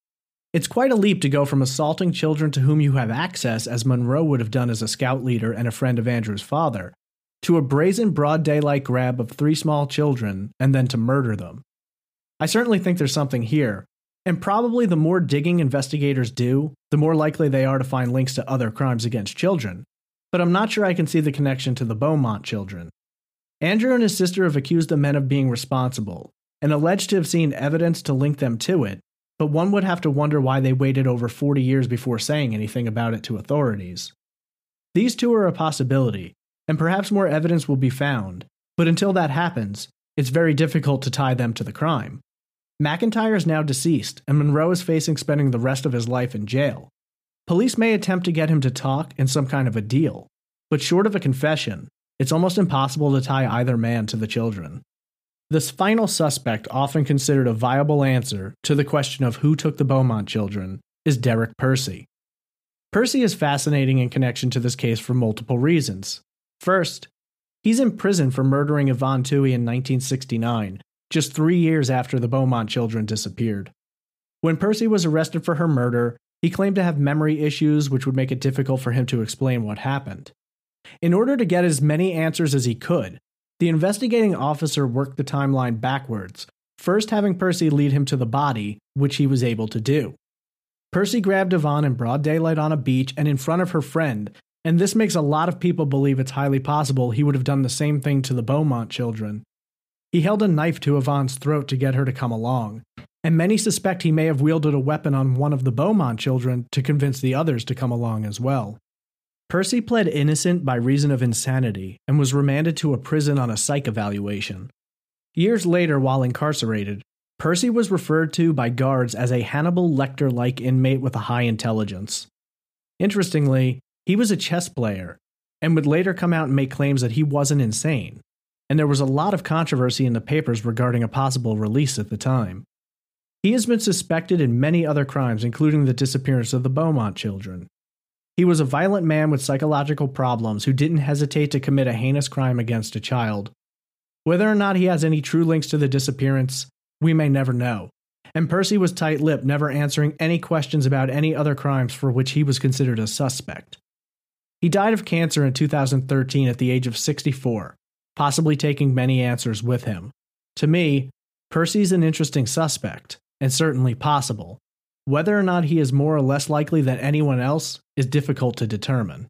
G: It's quite a leap to go from assaulting children to whom you have access, as Monroe would have done as a scout leader and a friend of Andrew's father, to a brazen broad daylight grab of three small children and then to murder them. I certainly think there's something here, and probably the more digging investigators do, the more likely they are to find links to other crimes against children, but I'm not sure I can see the connection to the Beaumont children. Andrew and his sister have accused the men of being responsible, and alleged to have seen evidence to link them to it, but one would have to wonder why they waited over forty years before saying anything about it to authorities. These two are a possibility, and perhaps more evidence will be found, but until that happens, it's very difficult to tie them to the crime. McIntyre is now deceased, and Monroe is facing spending the rest of his life in jail. Police may attempt to get him to talk in some kind of a deal, but short of a confession, it's almost impossible to tie either man to the children. This final suspect, often considered a viable answer to the question of who took the Beaumont children, is Derek Percy. Percy is fascinating in connection to this case for multiple reasons. First, he's in prison for murdering Yvonne Toohey in nineteen sixty-nine, just three years after the Beaumont children disappeared. When Percy was arrested for her murder, he claimed to have memory issues which would make it difficult for him to explain what happened. In order to get as many answers as he could, the investigating officer worked the timeline backwards, first having Percy lead him to the body, which he was able to do. Percy grabbed Yvonne in broad daylight on a beach and in front of her friend, and this makes a lot of people believe it's highly possible he would have done the same thing to the Beaumont children. He held a knife to Yvonne's throat to get her to come along, and many suspect he may have wielded a weapon on one of the Beaumont children to convince the others to come along as well. Percy pled innocent by reason of insanity and was remanded to a prison on a psych evaluation. Years later, while incarcerated, Percy was referred to by guards as a Hannibal Lecter-like inmate with a high intelligence. Interestingly, he was a chess player, and would later come out and make claims that he wasn't insane, and there was a lot of controversy in the papers regarding a possible release at the time. He has been suspected in many other crimes, including the disappearance of the Beaumont children. He was a violent man with psychological problems who didn't hesitate to commit a heinous crime against a child. Whether or not he has any true links to the disappearance, we may never know, and Percy was tight-lipped, never answering any questions about any other crimes for which he was considered a suspect. He died of cancer in two thousand thirteen at the age of sixty-four, possibly taking many answers with him. To me, Percy's an interesting suspect, and certainly possible. Whether or not he is more or less likely than anyone else is difficult to determine.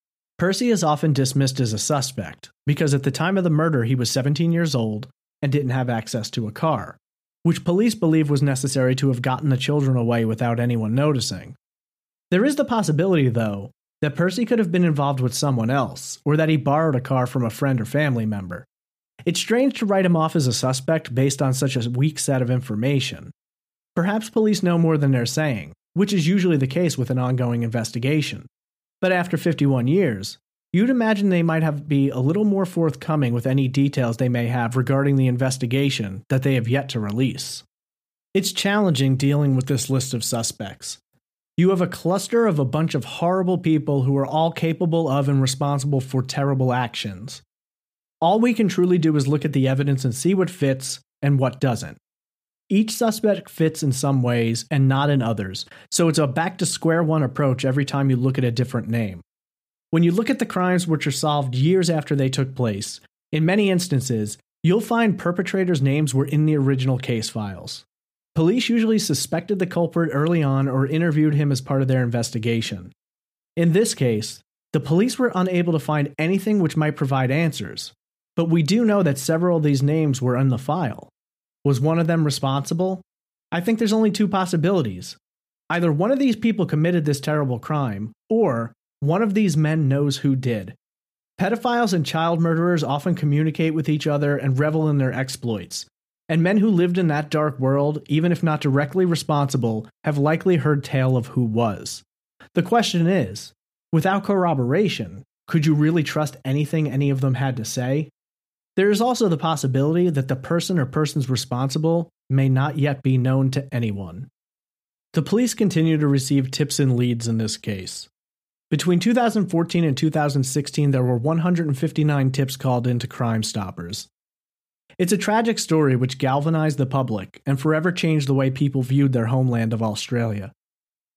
G: Percy is often dismissed as a suspect because at the time of the murder he was seventeen years old and didn't have access to a car, which police believe was necessary to have gotten the children away without anyone noticing. There is the possibility, though, that Percy could have been involved with someone else, or that he borrowed a car from a friend or family member. It's strange to write him off as a suspect based on such a weak set of information. Perhaps police know more than they're saying, which is usually the case with an ongoing investigation. But after fifty-one years, you'd imagine they might have be a little more forthcoming with any details they may have regarding the investigation that they have yet to release. It's challenging dealing with this list of suspects. You have a cluster of a bunch of horrible people who are all capable of and responsible for terrible actions. All we can truly do is look at the evidence and see what fits and what doesn't. Each suspect fits in some ways and not in others, so it's a back to square one approach every time you look at a different name. When you look at the crimes which are solved years after they took place, in many instances, you'll find perpetrators' names were in the original case files. Police usually suspected the culprit early on or interviewed him as part of their investigation. In this case, the police were unable to find anything which might provide answers, but we do know that several of these names were in the file. Was one of them responsible? I think there's only two possibilities. Either one of these people committed this terrible crime, or one of these men knows who did. Pedophiles and child murderers often communicate with each other and revel in their exploits, and men who lived in that dark world, even if not directly responsible, have likely heard tale of who was. The question is, without corroboration, could you really trust anything any of them had to say? There is also the possibility that the person or persons responsible may not yet be known to anyone. The police continue to receive tips and leads in this case. Between two thousand fourteen and two thousand sixteen, there were one hundred fifty-nine tips called into Crime Stoppers. It's a tragic story which galvanized the public and forever changed the way people viewed their homeland of Australia.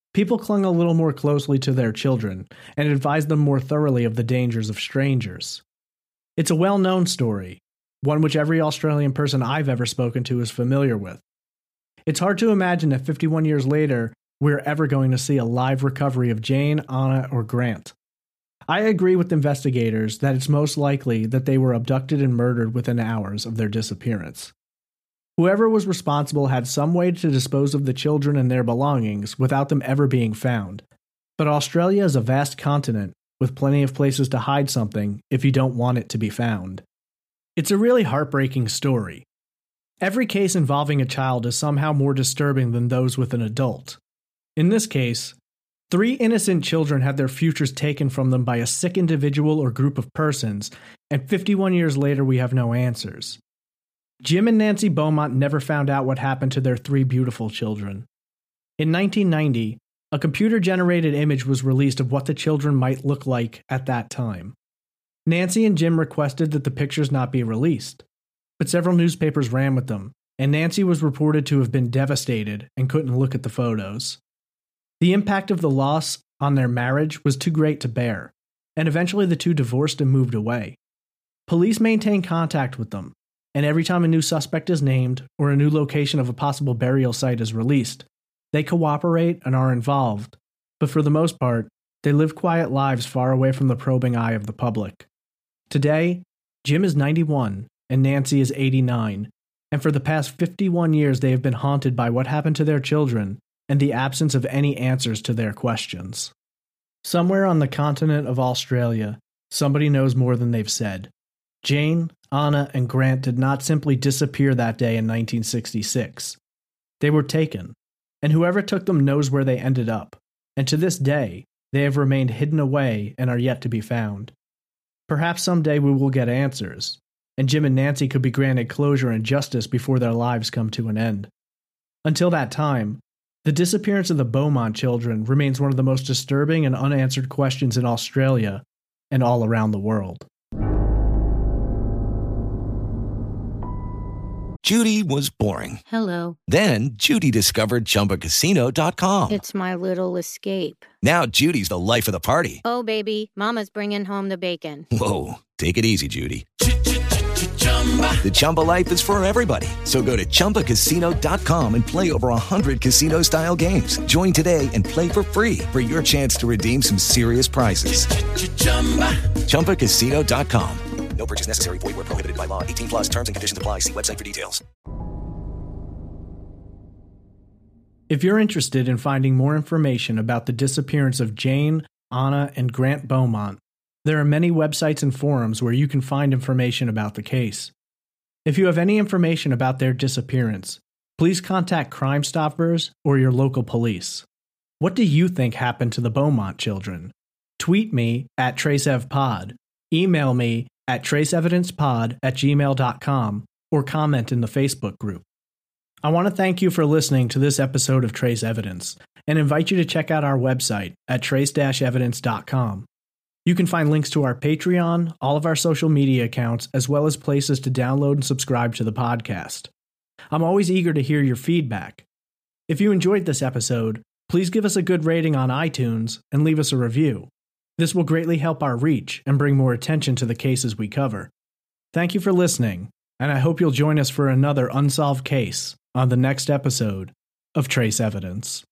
G: people clung a little more closely to their children and advised them more thoroughly of the dangers of strangers. It's a well-known story, one which every Australian person I've ever spoken to is familiar with. It's hard to imagine that fifty-one years later, we're ever going to see a live recovery of Jane, Anna, or Grant. I agree with investigators that it's most likely that they were abducted and murdered within hours of their disappearance. Whoever was responsible had some way to dispose of the children and their belongings without them ever being found. But Australia is a vast continent with plenty of places to hide something if you don't want it to be found. It's a really heartbreaking story. Every case involving a child is somehow more disturbing than those with an adult. In this case, three innocent children had their futures taken from them by a sick individual or group of persons, and fifty-one years later we have no answers. Jim and Nancy Beaumont never found out what happened to their three beautiful children. In nineteen ninety, a computer-generated image was released of what the children might look like at that time. Nancy and Jim requested that the pictures not be released, but several newspapers ran with them, and Nancy was reported to have been devastated and couldn't look at the photos. The impact of the loss on their marriage was too great to bear, and eventually the two divorced and moved away. Police maintain contact with them, and every time a new suspect is named or a new location of a possible burial site is released, they cooperate and are involved, but for the most part, they live quiet lives far away from the probing eye of the public. Today, Jim is ninety-one and Nancy is eighty-nine, and for the past fifty-one years they have been haunted by what happened to their children and the absence of any answers to their questions. Somewhere on the continent of Australia, somebody knows more than they've said. Jane, Anna, and Grant did not simply disappear that day in nineteen sixty-six. They were taken, and whoever took them knows where they ended up, and to this day, they have remained hidden away and are yet to be found. Perhaps someday we will get answers, and Jim and Nancy could be granted closure and justice before their lives come to an end. Until that time, the disappearance of the Beaumont children remains one of the most disturbing and unanswered questions in Australia and all around the world.
J: Judy was boring.
K: Hello.
J: Then Judy discovered Chumba Casino dot com.
K: It's my little escape.
J: Now Judy's the life of the party.
K: Oh, baby, mama's bringing home the bacon.
J: Whoa, take it easy, Judy. The Chumba life is for everybody. So go to Chumba Casino dot com and play over one hundred casino-style games. Join today and play for free for your chance to redeem some serious prizes. Chumba Casino dot com.
B: No purchase necessary. Void where prohibited by law. eighteen plus terms and conditions apply. See website for details.
G: If you're interested in finding more information about the disappearance of Jane, Anna, and Grant Beaumont, there are many websites and forums where you can find information about the case. If you have any information about their disappearance, please contact Crime Stoppers or your local police. What do you think happened to the Beaumont children? Tweet me at TraceEvPod, email me at traceevidencepod at gmail dot com, or comment in the Facebook group. I want to thank you for listening to this episode of Trace Evidence, and invite you to check out our website at trace dash evidence dot com. You can find links to our Patreon, all of our social media accounts, as well as places to download and subscribe to the podcast. I'm always eager to hear your feedback. If you enjoyed this episode, please give us a good rating on iTunes and leave us a review. This will greatly help our reach and bring more attention to the cases we cover. Thank you for listening, and I hope you'll join us for another unsolved case on the next episode of Trace Evidence.